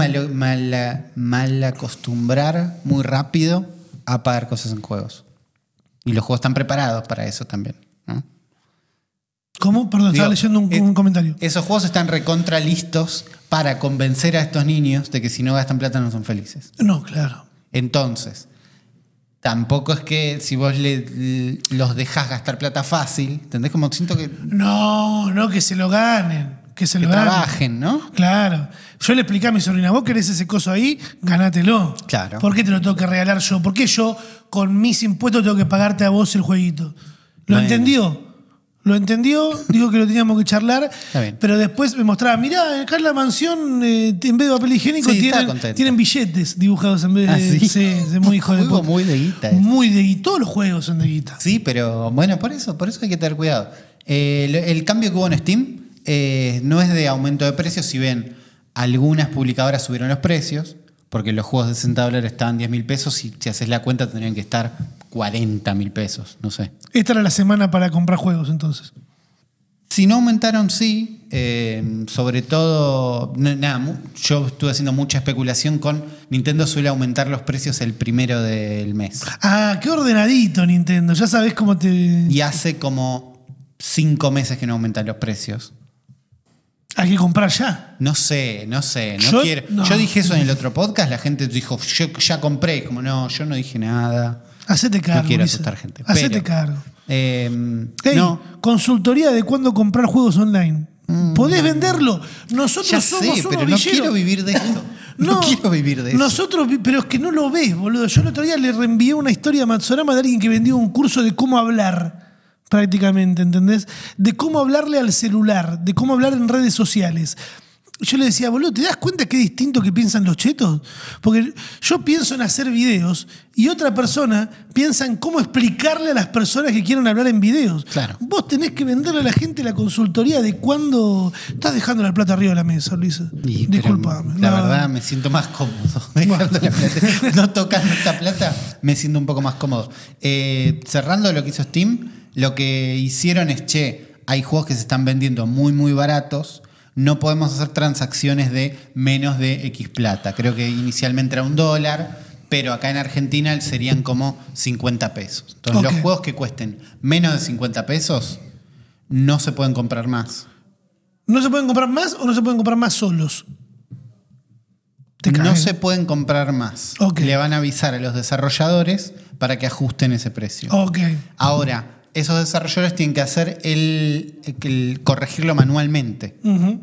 mal acostumbrar muy rápido a pagar cosas en juegos. Y los juegos están preparados para eso también, ¿no? ¿Cómo? Perdón, Digo, estaba leyendo un comentario. Esos juegos están recontra listos para convencer a estos niños de que si no gastan plata no son felices. No, claro. Entonces, tampoco es que si vos los dejás gastar plata fácil, ¿entendés? Como siento que No, que se lo ganen. Que se que lo ganen. trabajen, ¿no? Claro. Yo le expliqué a mi sobrina, vos querés ese coso ahí, ganátelo. Claro. ¿Por qué te lo tengo que regalar yo? ¿Por qué yo, con mis impuestos, tengo que pagarte a vos el jueguito? ¿Lo Bueno. entendió? Lo entendió, dijo que lo teníamos que charlar, Está bien. pero después me mostraba, mirá, acá en la mansión, en vez de papel higiénico, Sí, estaba contento. tienen billetes dibujados en vez de... ¿Ah, sí? Sí, muy hijo de Juego puta. muy de guita. Muy de guita. Todos los juegos son de guita. Sí, pero bueno, por eso hay que tener cuidado. El cambio que hubo en Steam no es de aumento de precios. Si ven, algunas publicadoras subieron los precios, porque los juegos de $60 estaban 10.000 pesos y si haces la cuenta tendrían que estar 40.000 pesos, no sé. Esta era la semana para comprar juegos, entonces. Si no aumentaron, sí. Sobre todo, yo estuve haciendo mucha especulación con Nintendo suele aumentar los precios el 1 del mes. Ah, qué ordenadito Nintendo. Ya sabés cómo te... Y hace como 5 meses que no aumentan los precios. Hay que comprar ya. No sé, no Yo- quiero. no. Yo dije eso en el otro podcast, la gente dijo, yo ya compré. Como no, yo no dije nada. Hacete cargo. No quiero Lisa. asustar gente. Hacete Pero, cargo. Ey, no, consultoría de cuándo comprar juegos online. ¿Podés venderlo? Nosotros ya somos sé, unos pero no villeros. quiero vivir de esto. No quiero vivir de eso. Nosotros, pero es que no lo ves, boludo. Yo el otro día le reenvié una historia a Matsurama de alguien que vendió un curso de cómo hablar, prácticamente, ¿entendés? De cómo hablarle al celular, de cómo hablar en redes sociales. Yo le decía, boludo, ¿te das cuenta qué distinto que piensan los chetos? Porque yo pienso en hacer videos y otra persona piensa en cómo explicarle a las personas que quieren hablar en videos. Claro. Vos tenés que venderle a la gente la consultoría de cuándo... Estás dejando la plata arriba de la mesa, Luis. Disculpame. La verdad, me siento más cómodo dejando la plata. No tocando esta plata, me siento un poco más cómodo. Cerrando lo que hizo Steam, lo que hicieron es, hay juegos que se están vendiendo muy, muy baratos. No podemos hacer transacciones de menos de X plata. Creo que inicialmente era $1, pero acá en Argentina serían como 50 pesos. Entonces, los juegos que cuesten menos de 50 pesos no se pueden comprar más. ¿No se pueden comprar más o no se pueden comprar más solos? No se pueden comprar más. Le van a avisar a los desarrolladores para que ajusten ese precio. Ahora, esos desarrolladores tienen que hacer el corregirlo manualmente.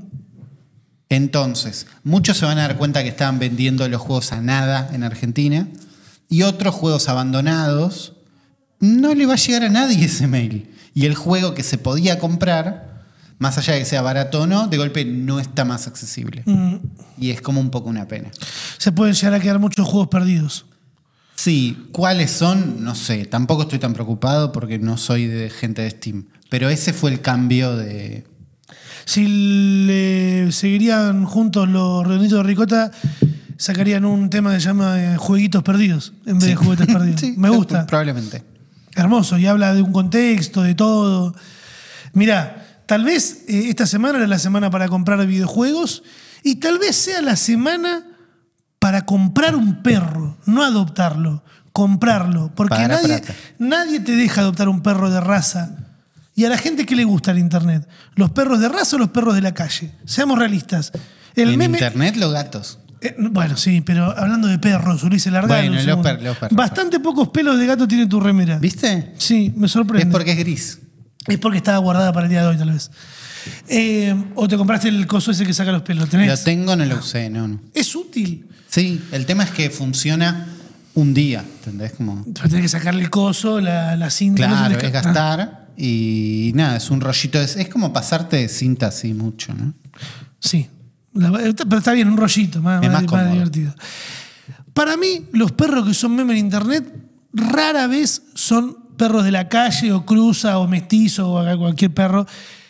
Entonces, muchos se van a dar cuenta que estaban vendiendo los juegos a nada en Argentina y otros juegos abandonados no le va a llegar a nadie ese mail. Y el juego que se podía comprar, más allá de que sea barato o no, de golpe no está más accesible. Y es como un poco una pena. Se pueden llegar a quedar muchos juegos perdidos. Sí, ¿cuáles son? No sé, tampoco estoy tan preocupado porque no soy de gente de Steam. Pero ese fue el cambio de... Si le seguirían juntos los redonditos de ricota, sacarían un tema que se llama Jueguitos Perdidos en vez de Juguetes Perdidos. Sí, me gusta. Probablemente. Hermoso, y habla de un contexto, de todo. Mirá, tal vez esta semana era la semana para comprar videojuegos y tal vez sea la semana para comprar un perro, no adoptarlo, comprarlo. Porque nadie te deja adoptar un perro de raza. Y a la gente, ¿qué le gusta en Internet? ¿Los perros de raza o los perros de la calle? Seamos realistas. En Internet los gatos. Bueno, sí, pero hablando de perros, Ulises, largalo. Bueno, los perros. Bastante pocos pelos de gato tiene tu remera. ¿Viste? Sí, me sorprende. Es porque es gris. Es porque estaba guardada para el día de hoy, tal vez. O te compraste el coso ese que saca los pelos. ¿Tenés? Lo tengo, no lo usé, no. Es útil. Sí, el tema es que funciona un día, ¿entendés? Como... Pero tenés que sacarle el coso, la cinta. Claro, es gastar y nada, es un rollito. Es como pasarte de cinta así mucho, ¿no? Sí, pero está bien, un rollito, más divertido. Para mí, los perros que son meme en Internet rara vez son perros de la calle o cruza o mestizo o cualquier perro.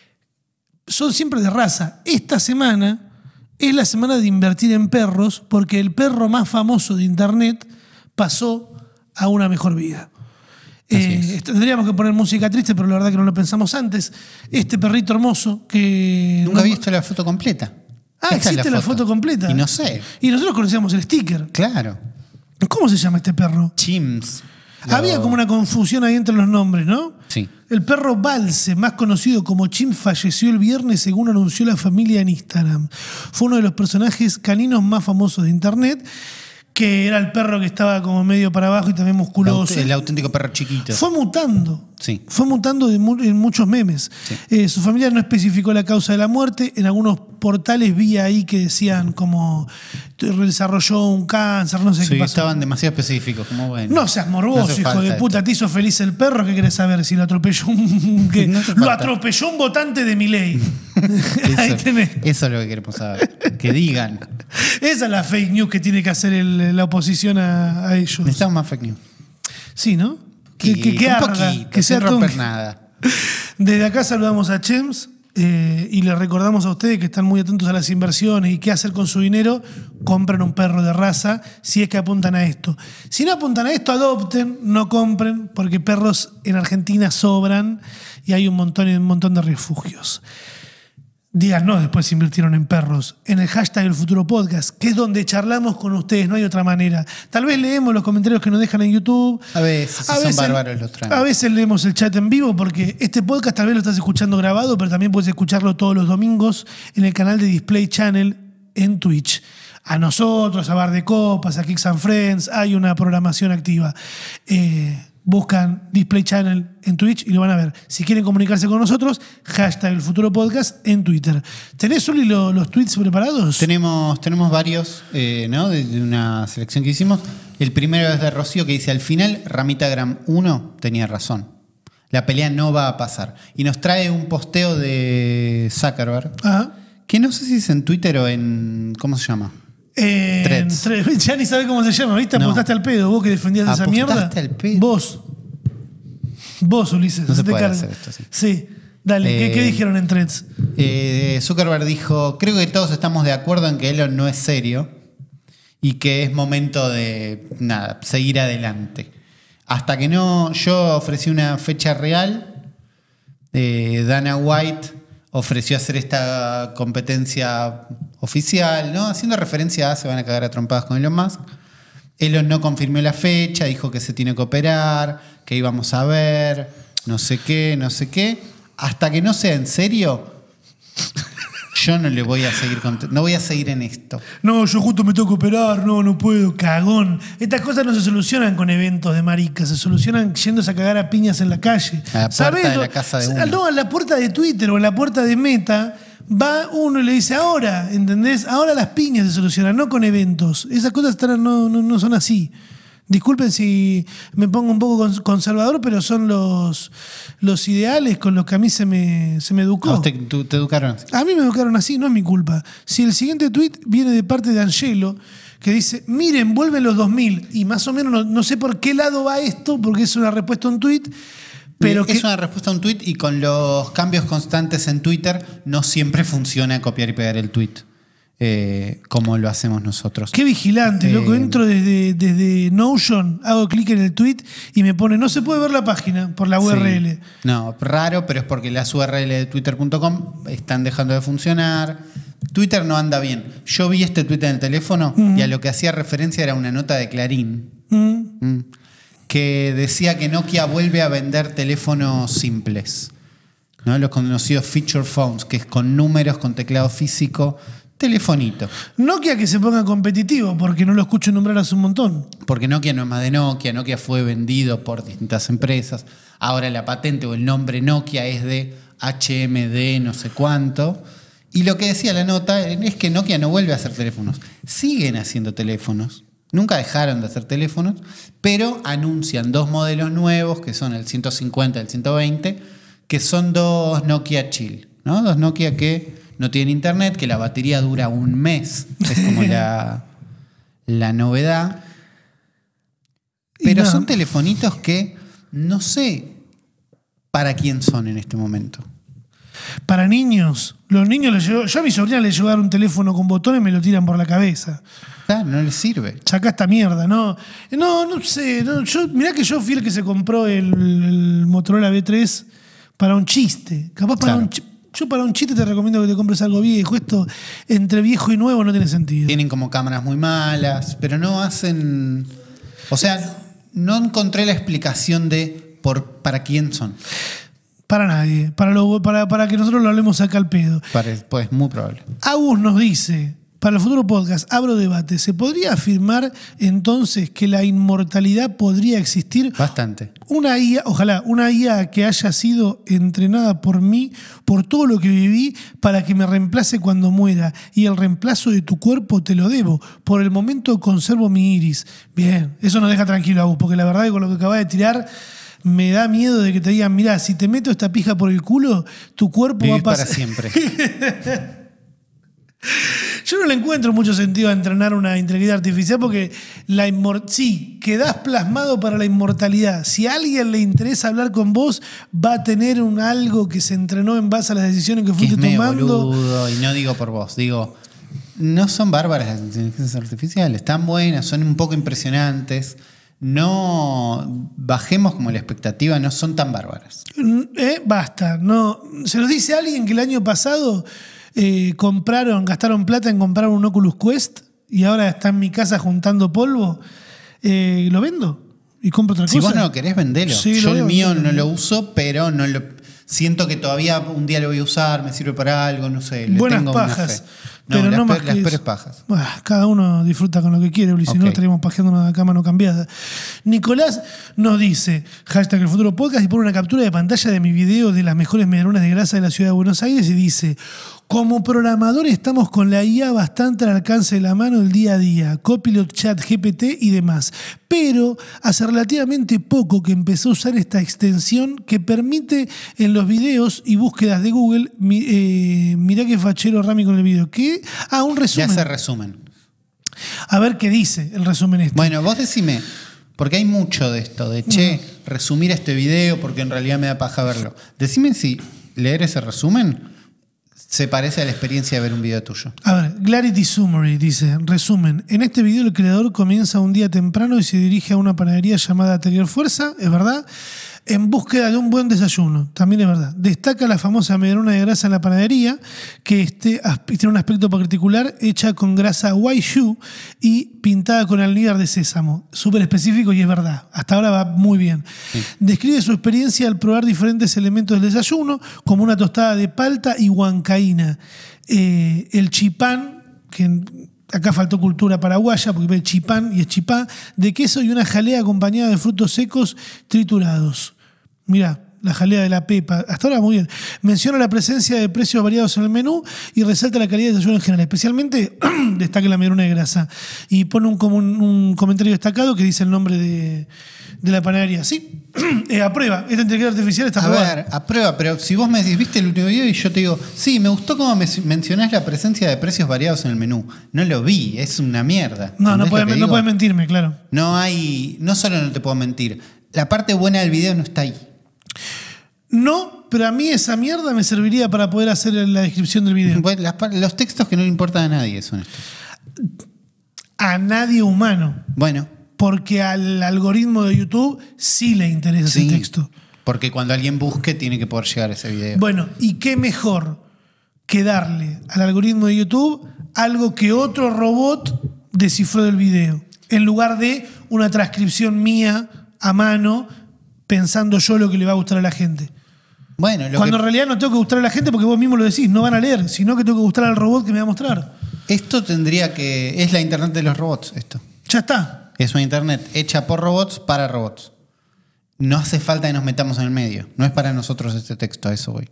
Son siempre de raza. Esta semana es la semana de invertir en perros porque el perro más famoso de Internet pasó a una mejor vida. Tendríamos que poner música triste, pero la verdad que no lo pensamos antes. Este perrito hermoso que... Nunca había visto la foto completa. Existe la foto completa. Y no sé. Y nosotros conocíamos el sticker. Claro. ¿Cómo se llama este perro? Chims. Había como una confusión ahí entre los nombres, ¿no? Sí. El perro Balse, más conocido como Chim, falleció el viernes según anunció la familia en Instagram. Fue uno de los personajes caninos más famosos de Internet, que era el perro que estaba como medio para abajo y también musculoso. El auténtico perro chiquito. Fue mutando. Sí. Fue mutando en muchos memes. Sí. Su familia no especificó la causa de la muerte. En algunos portales vi ahí que decían como desarrolló un cáncer, no sé qué pasó. Estaban demasiado específicos. Como bueno, no seas morboso, hijo de puta. ¿Te hizo feliz el perro? ¿Qué querés saber? Si lo atropelló lo atropelló un votante de Milei. Ahí tenés. Eso es lo que queremos saber. Que digan. Esa es la fake news que tiene que hacer la oposición a ellos. Necesitamos más fake news. Sí, ¿no? Que sea sin romper nada. Desde acá saludamos a Chems y les recordamos a ustedes que están muy atentos a las inversiones y qué hacer con su dinero. Compren un perro de raza si es que apuntan a esto. Si no apuntan a esto, adopten, no compren, porque perros en Argentina sobran y hay un montón de refugios. Díganos después si invirtieron en perros. En el hashtag El Futuro Podcast, que es donde charlamos con ustedes, no hay otra manera. Tal vez leemos los comentarios que nos dejan en YouTube. A veces son bárbaros los traemos. A veces leemos el chat en vivo, porque este podcast tal vez lo estás escuchando grabado, pero también puedes escucharlo todos los domingos en el canal de Display Channel en Twitch. A nosotros, a Bar de Copas, a Kicks and Friends, hay una programación activa. buscan Display Channel en Twitch y lo van a ver. Si quieren comunicarse con nosotros, hashtag El Futuro Podcast en Twitter. ¿Tenés, Uli, los tweets preparados? Tenemos varios, ¿no? De una selección que hicimos. El primero es de Rocío, que dice: al final, Ramitagram 1 tenía razón. La pelea no va a pasar. Y nos trae un posteo de Zuckerberg, que no sé si es en Twitter o en... ¿cómo se llama? Threads. Ya ni sabe cómo se llama, ¿viste? No. Apostaste al pedo, vos que defendías esa mierda. ¿Apostaste al pedo? Vos, Ulises. No se puede hacer esto así. Sí. Dale, ¿qué dijeron en Threads? Zuckerberg dijo: creo que todos estamos de acuerdo en que Elon no es serio y que es momento de, seguir adelante. Hasta que no, yo ofrecí una fecha real, Dana White ofreció hacer esta competencia oficial, ¿no? Haciendo referencia a se van a cagar a trompadas con Elon Musk. Elon no confirmó la fecha, dijo que se tiene que operar, que íbamos a ver, no sé qué. Hasta que no sea en serio, yo no le voy a seguir no voy a seguir en esto. No, yo justo me tengo que operar, no puedo, cagón. Estas cosas no se solucionan con eventos de maricas, se solucionan yéndose a cagar a piñas en la calle. A la puerta de la casa de uno. No, a la puerta de Twitter o a la puerta de Meta va uno y le dice: ahora, ¿entendés? Ahora las piñas se solucionan, no con eventos. Esas cosas no son así. Disculpen si me pongo un poco conservador, pero son los ideales con los que a mí se me educó. ¿Te educaron así? A mí me educaron así, no es mi culpa. Si el siguiente tuit viene de parte de Angelo, que dice: miren, vuelven los 2000, y más o menos no sé por qué lado va esto, porque es una respuesta a un tuit, pero es una respuesta a un tuit, y con los cambios constantes en Twitter no siempre funciona copiar y pegar el tuit. Como lo hacemos nosotros. Qué vigilante, loco. Entro desde Notion, hago clic en el tweet y me pone: no se puede ver la página por la URL. No, raro, pero es porque las URL de twitter.com están dejando de funcionar. Twitter no anda bien. Yo vi este tweet en el teléfono y a lo que hacía referencia era una nota de Clarín que decía que Nokia vuelve a vender teléfonos simples, ¿no? Los conocidos feature phones, que es con números, con teclado físico. Telefonito. Nokia que se ponga competitivo, porque no lo escucho nombrar hace un montón. Porque Nokia no es más de Nokia. Nokia fue vendido por distintas empresas. Ahora la patente o el nombre Nokia es de HMD no sé cuánto. Y lo que decía la nota es que Nokia no vuelve a hacer teléfonos. Siguen haciendo teléfonos. Nunca dejaron de hacer teléfonos, pero anuncian 2 modelos nuevos, que son el 150 y el 120, que son 2 Nokia Chill, ¿no? 2 Nokia que no tienen internet, que la batería dura un mes. Es como la novedad. Pero son telefonitos que no sé para quién son en este momento. Para niños. Los niños yo a mi sobrina le llevo a dar un teléfono con botones y me lo tiran por la cabeza. Claro, no les sirve. Saca esta mierda, no sé. Mirá que yo fui el que se compró el Motorola V3 para un chiste. Capaz para un chiste. Yo para un chiste te recomiendo que te compres algo viejo. Esto entre viejo y nuevo no tiene sentido. Tienen como cámaras muy malas, pero no hacen... O sea, no encontré la explicación de para quién son. Para nadie. Para que nosotros lo hablemos acá al pedo. Pues muy probable. Agus nos dice: para el futuro podcast, abro debate. ¿Se podría afirmar entonces que la inmortalidad podría existir? Bastante. Ojalá, una IA que haya sido entrenada por mí, por todo lo que viví, para que me reemplace cuando muera. Y el reemplazo de tu cuerpo te lo debo. Por el momento conservo mi iris. Bien, eso nos deja tranquilo, Agus, porque la verdad que con lo que acabas de tirar me da miedo de que te digan: mirá, si te meto esta pija por el culo, tu cuerpo Vivís va a pasar para siempre. Yo no le encuentro mucho sentido a entrenar una inteligencia artificial porque sí, quedás plasmado para la inmortalidad. Si a alguien le interesa hablar con vos, va a tener algo que se entrenó en base a las decisiones que fuiste tomando. Boludo, y no digo por vos, digo, no son bárbaras las inteligencias artificiales, están buenas, son un poco impresionantes. No bajemos como la expectativa, no son tan bárbaras. Basta, no. Se los dice alguien que el año pasado gastaron plata en comprar un Oculus Quest y ahora está en mi casa juntando polvo. Lo vendo y compro otra cosa. Si vos no lo querés, vendelo. Sí, yo el mío no lo uso, pero siento que todavía un día lo voy a usar, me sirve para algo, no sé. Buenas pajas. No, Pero no más las que peores eso. pajas. Bueno, cada uno disfruta con lo que quiere, Uli, si Ok. no estaríamos pajeándonos acá mano cambiada. Nicolás nos dice, hashtag El Futuro Podcast, y pone una captura de pantalla de mi video de las mejores medialunas de grasa de la ciudad de Buenos Aires y dice, como programador estamos con la IA bastante al alcance de la mano el día a día, Copilot, Chat, GPT y demás. Pero hace relativamente poco que empecé a usar esta extensión que permite en los videos y búsquedas de Google, mirá qué fachero Rami con el video, ¿qué? Ah, un Ya resumen. hace resumen. A ver qué dice el resumen este. Bueno, vos decime, porque hay mucho de esto, de resumir este video porque en realidad me da paja verlo. Decime si leer ese resumen se parece a la experiencia de ver un video tuyo. A ver, Clarity Summary dice, resumen, en este video el creador comienza un día temprano y se dirige a una panadería llamada Atelier Fuerza, es verdad, en búsqueda de un buen desayuno, también es verdad. Destaca la famosa medialuna de grasa en la panadería, que tiene un aspecto particular, hecha con grasa Waishu y pintada con almíbar de sésamo. Súper específico y es verdad, hasta ahora va muy bien. Sí. Describe su experiencia al probar diferentes elementos del desayuno, como una tostada de palta y huancaína. El chipán, que acá faltó cultura paraguaya, porque ve chipán y es chipá, de queso y una jalea acompañada de frutos secos triturados. Mirá, la jalea de la pepa. Hasta ahora muy bien. Menciona la presencia de precios variados en el menú y resalta la calidad de desayuno en general. Especialmente destaca la medialuna de grasa. Y pone un comentario destacado que dice el nombre de la panadería. Sí, aprueba. Esta inteligencia artificial está aprobada. A ver, aprueba, pero si vos me decís, viste el último video y yo te digo, sí, me gustó cómo mencionás la presencia de precios variados en el menú. No lo vi, es una mierda. No puedes mentirme, claro. No solo no te puedo mentir, la parte buena del video no está ahí. No, pero a mí esa mierda me serviría para poder hacer la descripción del video. Los textos que no le importan a nadie son estos. A nadie humano. Bueno. Porque al algoritmo de YouTube sí le interesa ese texto. Porque cuando alguien busque tiene que poder llegar a ese video. Bueno, ¿y qué mejor que darle al algoritmo de YouTube algo que otro robot descifró del video? En lugar de una transcripción mía a mano, pensando yo lo que le va a gustar a la gente. Bueno, cuando en realidad no tengo que gustar a la gente porque vos mismo lo decís, no van a leer, sino que tengo que gustar al robot que me va a mostrar. Esto tendría que... Es la internet de los robots, esto. Ya está. Es una internet hecha por robots para robots. No hace falta que nos metamos en el medio. No es para nosotros este texto, a eso voy.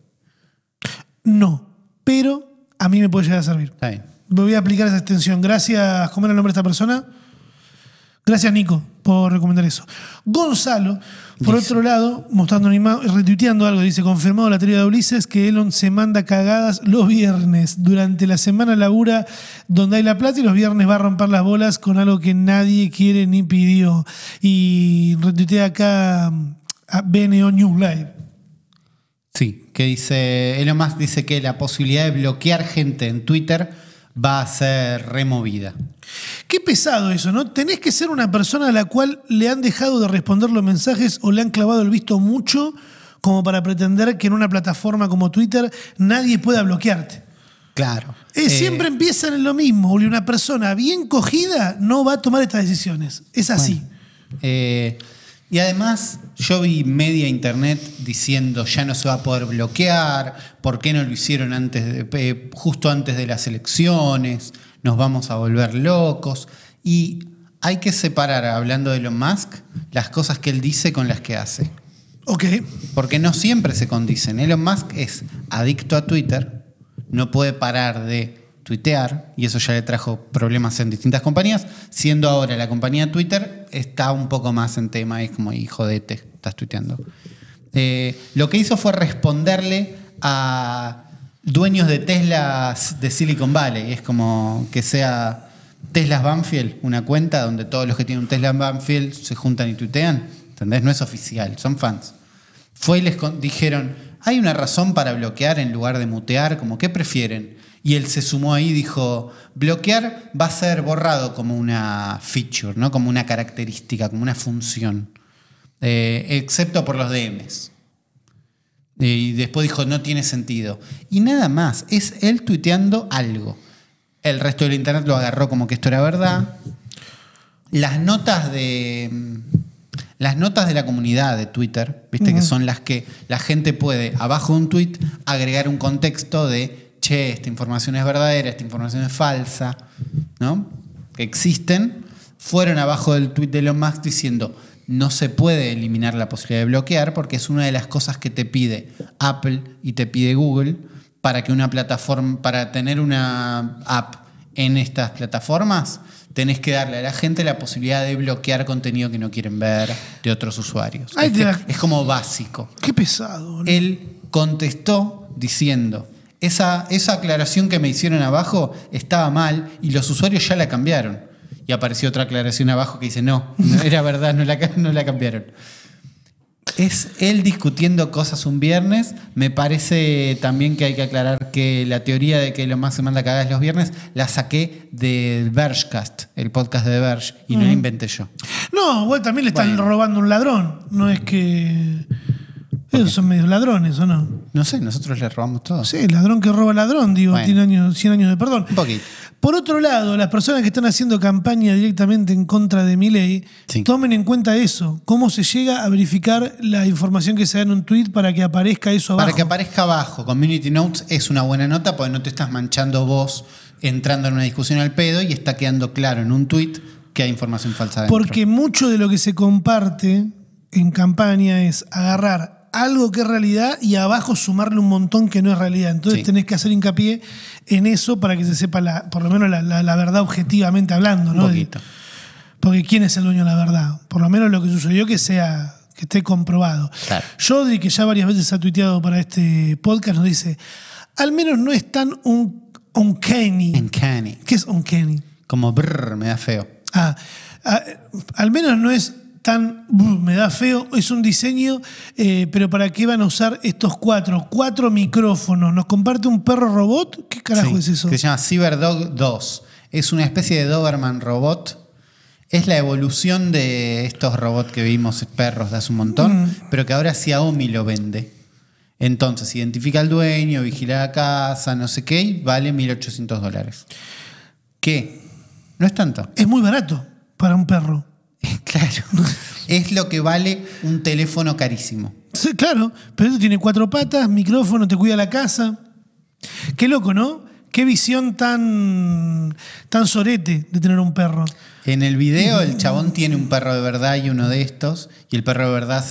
No, pero a mí me puede llegar a servir. Está bien. Me voy a aplicar esa extensión. Gracias, ¿cómo era el nombre de esta persona? Gracias, Nico, por recomendar eso. Gonzalo, por otro lado, retuiteando algo, dice, confirmado la teoría de Ulises que Elon se manda cagadas los viernes. Durante la semana labura donde hay la plata y los viernes va a romper las bolas con algo que nadie quiere ni pidió. Y retuitea acá a BNO News Live. Sí, que dice, Elon Musk dice que la posibilidad de bloquear gente en Twitter va a ser removida. Qué pesado eso, ¿no? Tenés que ser una persona a la cual le han dejado de responder los mensajes o le han clavado el visto mucho como para pretender que en una plataforma como Twitter nadie pueda bloquearte. Claro. Siempre empiezan en lo mismo. Una persona bien cogida no va a tomar estas decisiones. Es así. Bueno, y además yo vi media internet diciendo ya no se va a poder bloquear, ¿por qué no lo hicieron justo antes de las elecciones? Nos vamos a volver locos. Y hay que separar, hablando de Elon Musk, las cosas que él dice con las que hace. Ok. Porque no siempre se condicen. Elon Musk es adicto a Twitter, no puede parar de tuitear, y eso ya le trajo problemas en distintas compañías, siendo ahora la compañía Twitter está un poco más en tema, es como, jodete, estás tuiteando. Lo que hizo fue responderle a dueños de Teslas de Silicon Valley, es como que sea Teslas Banfield, una cuenta donde todos los que tienen un Tesla Banfield se juntan y tuitean, ¿entendés? No es oficial, son fans. Fue y les dijeron, hay una razón para bloquear en lugar de mutear, como, ¿qué prefieren? Y él se sumó ahí y dijo, bloquear va a ser borrado como una feature, ¿no? Como una característica, como una función, excepto por los DMs. Y después dijo, no tiene sentido. Y nada más, es él tuiteando algo. El resto del internet lo agarró como que esto era verdad. Las notas de la comunidad de Twitter, viste, que son las que la gente puede, abajo de un tweet, agregar un contexto de che, esta información es verdadera, esta información es falsa, ¿no? Que existen, fueron abajo del tweet de Elon Musk diciendo no se puede eliminar la posibilidad de bloquear porque es una de las cosas que te pide Apple y te pide Google para que una plataforma, para tener una app en estas plataformas, tenés que darle a la gente la posibilidad de bloquear contenido que no quieren ver de otros usuarios. Es como básico. Qué pesado, ¿no? Él contestó diciendo, esa aclaración que me hicieron abajo estaba mal y los usuarios ya la cambiaron. Y apareció otra aclaración abajo que dice, no era verdad, no la cambiaron. Es él discutiendo cosas un viernes. Me parece también que hay que aclarar que la teoría de que lo más se manda cagadas los viernes la saqué del Vergecast, el podcast de The Verge, y no la inventé yo. No, igual también le están robando un ladrón. No es que... Ellos son medios ladrones, ¿o no? No sé, nosotros le robamos todo. Sí, ladrón que roba ladrón, digo, Bueno. tiene 100 años de perdón. Un poquito. Por otro lado, las personas que están haciendo campaña directamente en contra de Milei, Sí. tomen en cuenta eso. ¿Cómo se llega a verificar la información que se da en un tweet para que aparezca eso abajo? Para que aparezca abajo, Community Notes es una buena nota porque no te estás manchando vos entrando en una discusión al pedo y está quedando claro en un tweet que hay información falsa dentro. Porque mucho de lo que se comparte en campaña es agarrar algo que es realidad y abajo sumarle un montón que no es realidad. Entonces Sí. tenés que hacer hincapié en eso para que se sepa por lo menos la verdad objetivamente hablando, ¿no? Un poquito. Porque ¿quién es el dueño de la verdad? Por lo menos lo que sucedió que esté comprobado. Claro. Jody, que ya varias veces ha tuiteado para este podcast, nos dice, al menos no es tan uncanny. Uncanny. ¿Qué es uncanny? Como brr, me da feo. Al menos no es tan... me da feo, es un diseño, pero ¿para qué van a usar estos cuatro micrófonos? ¿Nos comparte un perro robot? ¿Qué carajo Sí, es eso? que se llama Cyberdog 2. Es una especie de Doberman robot. Es la evolución de estos robots que vimos, perros de hace un montón, pero que ahora Xiaomi lo vende. Entonces, identifica al dueño, vigila la casa, no sé qué, y vale $1.800. ¿Qué? No es tanto. Es muy barato para un perro. Claro. Es lo que vale un teléfono carísimo. Sí, claro, pero esto tiene 4 patas, micrófono, te cuida la casa. Qué loco, ¿no? Qué visión tan sorete de tener un perro. En el video el chabón tiene un perro de verdad y uno de estos, y el perro de verdad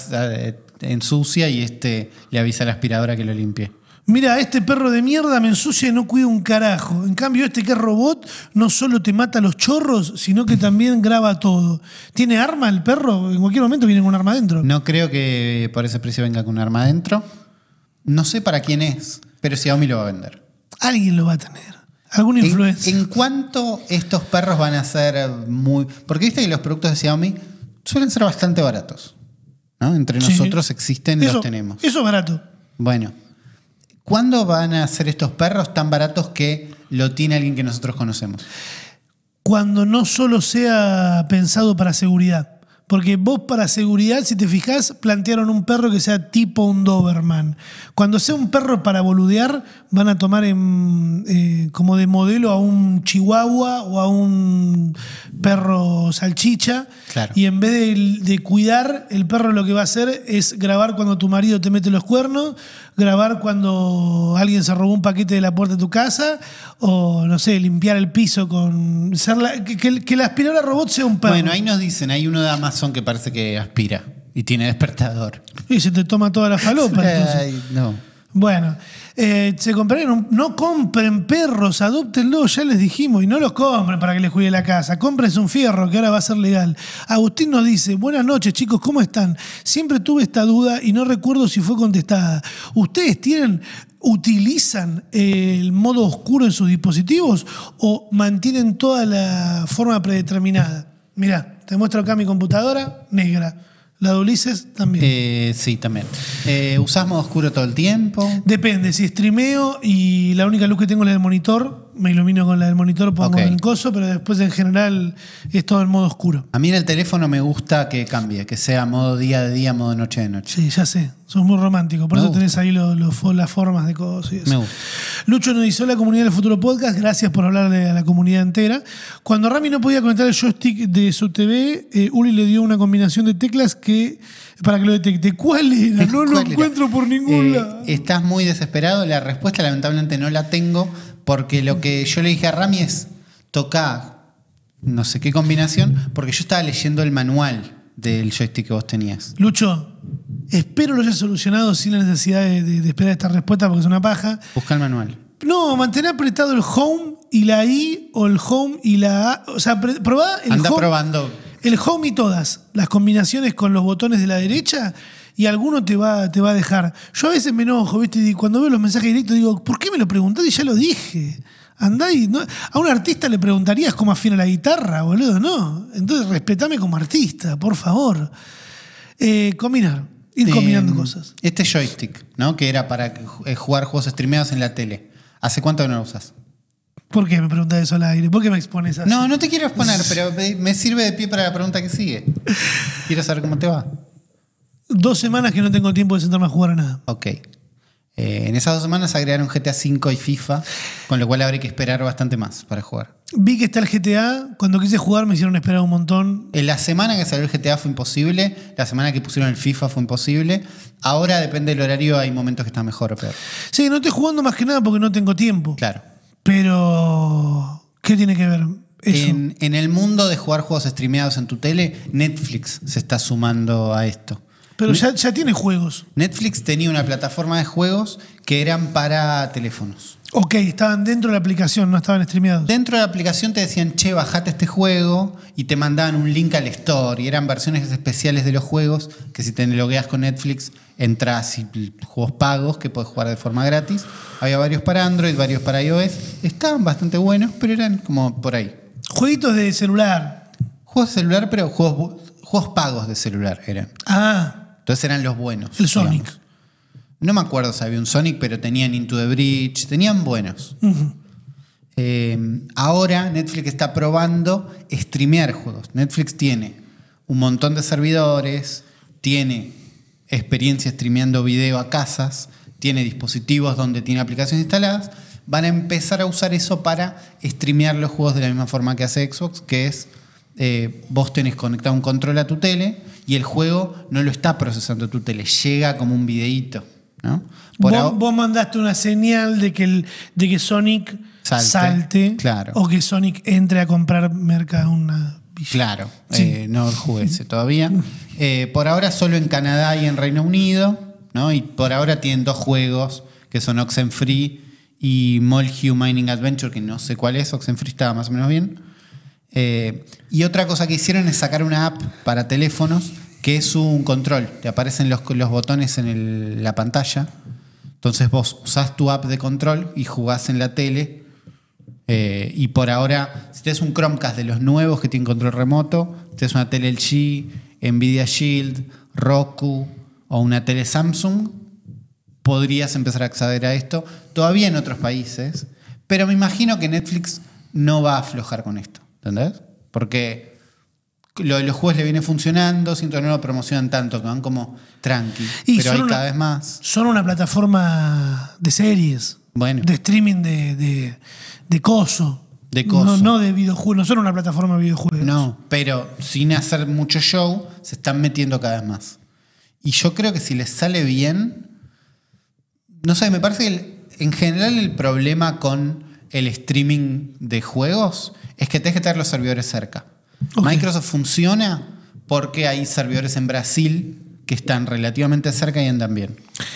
ensucia y le avisa a la aspiradora que lo limpie. Mira, este perro de mierda me ensucia y no cuida un carajo. En cambio, este que es robot no solo te mata los chorros, sino que también graba todo. ¿Tiene arma el perro? En cualquier momento viene con un arma adentro. No creo que por ese precio venga con un arma adentro. No sé para quién es, pero Xiaomi lo va a vender. Alguien lo va a tener. Algún influencer. ¿En cuánto estos perros van a ser muy...? Porque viste que los productos de Xiaomi suelen ser bastante baratos, ¿no? Entre Sí. nosotros existen, los tenemos. Eso es barato. Bueno, ¿cuándo van a ser estos perros tan baratos que lo tiene alguien que nosotros conocemos? Cuando no solo sea pensado para seguridad. Porque vos para seguridad, si te fijás, plantearon un perro que sea tipo un Doberman. Cuando sea un perro para boludear, van a tomar como de modelo a un chihuahua o a un perro salchicha. Claro. Y en vez de cuidar, el perro lo que va a hacer es grabar cuando tu marido te mete los cuernos, grabar cuando alguien se robó un paquete de la puerta de tu casa, o no sé, limpiar el piso con... que la aspiradora robot sea un perro. Bueno, ahí nos dicen, hay uno de Amazon que parece que aspira y tiene despertador. Y se te toma toda la falopa, entonces. Ay, no. Bueno, se compraron, no compren perros, adóptenlo, ya les dijimos, y no los compren para que les cuide la casa. Cómprense un fierro que ahora va a ser legal. Agustín nos dice, buenas noches chicos, ¿cómo están? Siempre tuve esta duda y no recuerdo si fue contestada. ¿Ustedes utilizan el modo oscuro en sus dispositivos o mantienen toda la forma predeterminada? Mirá, te muestro acá mi computadora, negra. La de Ulises también. Sí, también. ¿Usás modo oscuro todo el tiempo? Depende, si streameo y la única luz que tengo es la del monitor, me ilumino con la del monitor, pongo Ok. el coso, pero después en general es todo en modo oscuro. A mí en el teléfono me gusta que cambie, que sea modo día de día, modo noche de noche. Sí, ya sé. Sos muy romántico. Por Me eso gusta. tenés ahí las formas de cosas y eso. Me gusta. Lucho nos dice: hola, comunidad del Futuro Podcast. Gracias por hablarle a la comunidad entera. Cuando Rami no podía conectar el joystick de su TV, Uli le dio una combinación de teclas para que lo detecte. ¿Cuál era? No lo ¿Cuál era? encuentro por ningún lado. Estás muy desesperado. La respuesta lamentablemente no la tengo porque lo que yo le dije a Rami es toca no sé qué combinación porque yo estaba leyendo el manual del joystick que vos tenías. Lucho, espero lo hayas solucionado sin la necesidad de esperar esta respuesta porque es una paja. Busca el manual. No, mantener apretado el home y la I o el home y la A. O sea, probá el Anda home. probando. El home y todas las combinaciones con los botones de la derecha y alguno te va a dejar. Yo a veces me enojo, ¿viste? Y cuando veo los mensajes directos digo, ¿por qué me lo preguntaste? Y ya lo dije. Andá y no, a un artista le preguntarías cómo afina la guitarra, boludo, ¿no? Entonces respetame como artista, por favor. Combinar, ir combinando cosas. Este joystick, ¿no? Que era para jugar juegos streameados en la tele. ¿Hace cuánto que no lo usas? ¿Por qué me preguntas eso al aire? ¿Por qué me expones así? No, no te quiero exponer, pero me sirve de pie para la pregunta que sigue. Quiero saber cómo te va. 2 semanas que no tengo tiempo de sentarme a jugar a nada. Ok. En esas 2 semanas agregaron GTA V y FIFA, con lo cual habrá que esperar bastante más para jugar. Vi que está el GTA. Cuando quise jugar me hicieron esperar un montón. En la semana que salió el GTA fue imposible, la semana que pusieron el FIFA fue imposible. Ahora depende del horario, hay momentos que está mejor o peor. Sí, no estoy jugando más que nada porque no tengo tiempo. Claro. Pero, ¿qué tiene que ver eso? En el mundo de jugar juegos streameados en tu tele, Netflix se está sumando a esto. Pero ya tiene juegos. Netflix tenía una plataforma de juegos que eran para teléfonos. Ok, estaban dentro de la aplicación, no estaban streameados. Dentro de la aplicación te decían, che, bajate este juego y te mandaban un link al store y eran versiones especiales de los juegos que si te logueas con Netflix entras y juegos pagos que podés jugar de forma gratis. Había varios para Android, varios para iOS. Estaban bastante buenos, pero eran como por ahí. Jueguitos de celular. Juegos de celular, pero juegos pagos de celular eran. Ah, Entonces eran los buenos. el Sonic. digamos. No me acuerdo si había un Sonic, pero tenían Into the Breach, tenían buenos. Ahora Netflix está probando streamear juegos. Netflix tiene un montón de servidores, tiene experiencia streameando video a casas, tiene dispositivos donde tiene aplicaciones instaladas. Van a empezar a usar eso para streamear los juegos de la misma forma que hace Xbox, que es vos tenés conectado un control a tu tele y el juego no lo está procesando tu tele, llega como un videíto, ¿no? Vos mandaste una señal de que Sonic salte claro. o que Sonic entre a comprar una villa. Claro, Sí. no jugué ese todavía. Por ahora solo en Canadá y en Reino Unido, ¿no? Y por ahora tienen 2 juegos que son Oxenfree y Molehue Mining Adventure, que no sé cuál es. Oxenfree estaba más o menos bien. Y otra cosa que hicieron es sacar una app para teléfonos que es un control. Te aparecen los botones en la pantalla. Entonces vos usás tu app de control y jugás en la tele. Y por ahora, si tenés un Chromecast de los nuevos que tienen control remoto, tenés una tele LG, Nvidia Shield, Roku o una tele Samsung, podrías empezar a acceder a esto. Todavía en otros países. Pero me imagino que Netflix no va a aflojar con esto. ¿Entendés? Porque lo de los juegos le viene funcionando, siento que no lo promocionan tanto, que van como tranqui. Pero hay cada vez más. Son una plataforma de series, Bueno. de streaming de coso. De coso. No de videojuegos, no son una plataforma de videojuegos. No, pero sin hacer mucho show, se están metiendo cada vez más. Y yo creo que si les sale bien, no sé, me parece que en general el problema con el streaming de juegos es que tenés que tener los servidores cerca. Okay. Microsoft funciona porque hay servidores en Brasil que están relativamente cerca y andan bien.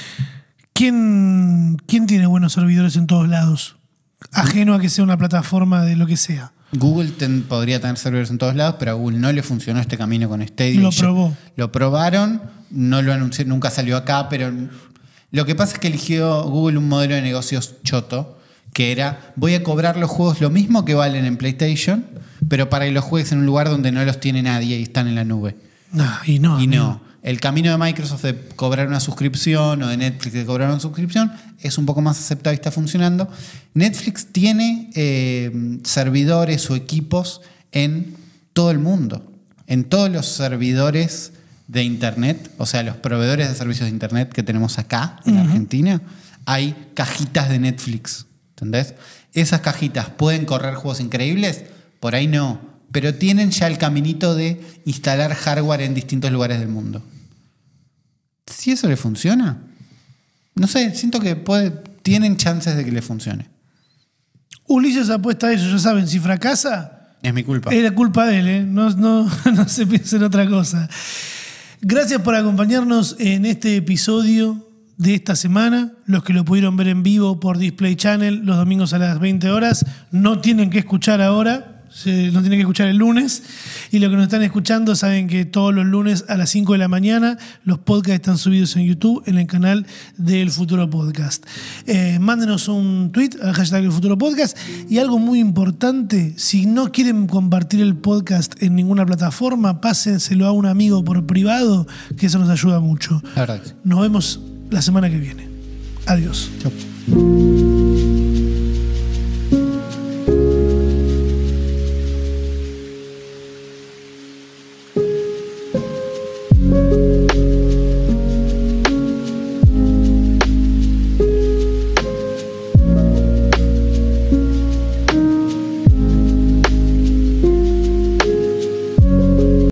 ¿Quién tiene buenos servidores en todos lados? Ajeno a que sea una plataforma de lo que sea. Google podría tener servidores en todos lados, pero a Google no le funcionó este camino con Stadia. Lo probó. Lo probaron, no lo anunció, nunca salió acá, pero lo que pasa es que eligió Google un modelo de negocios choto, que era, voy a cobrar los juegos lo mismo que valen en PlayStation, pero para que los juegues en un lugar donde no los tiene nadie y están en la nube. No, y no. Y amigo. no. El camino de Microsoft de cobrar una suscripción o de Netflix de cobrar una suscripción es un poco más aceptado y está funcionando. Netflix tiene servidores o equipos en todo el mundo. En todos los servidores de Internet, o sea, los proveedores de servicios de Internet que tenemos acá en Argentina, hay cajitas de Netflix. ¿Entendés? Esas cajitas pueden correr juegos increíbles, por ahí no, pero tienen ya el caminito de instalar hardware en distintos lugares del mundo. Si eso le funciona, no sé, siento que tienen chances de que le funcione. Ulises apuesta a eso, ya saben, si fracasa, es mi culpa. Es la culpa de él, ¿eh? No se piense en otra cosa. Gracias por acompañarnos en este episodio de esta semana. Los que lo pudieron ver en vivo por Display Channel los domingos a las 20 horas no tienen que escuchar ahora, no tienen que escuchar el lunes. Y los que nos están escuchando saben que todos los lunes a las 5 de la mañana los podcasts están subidos en YouTube en el canal del Futuro Podcast. Mándenos un tweet al hashtag del Futuro Podcast. Y algo muy importante, si no quieren compartir el podcast en ninguna plataforma, pásenselo a un amigo por privado, que eso nos ayuda mucho. La verdad que sí. Nos vemos la semana que viene. Adiós. Chau.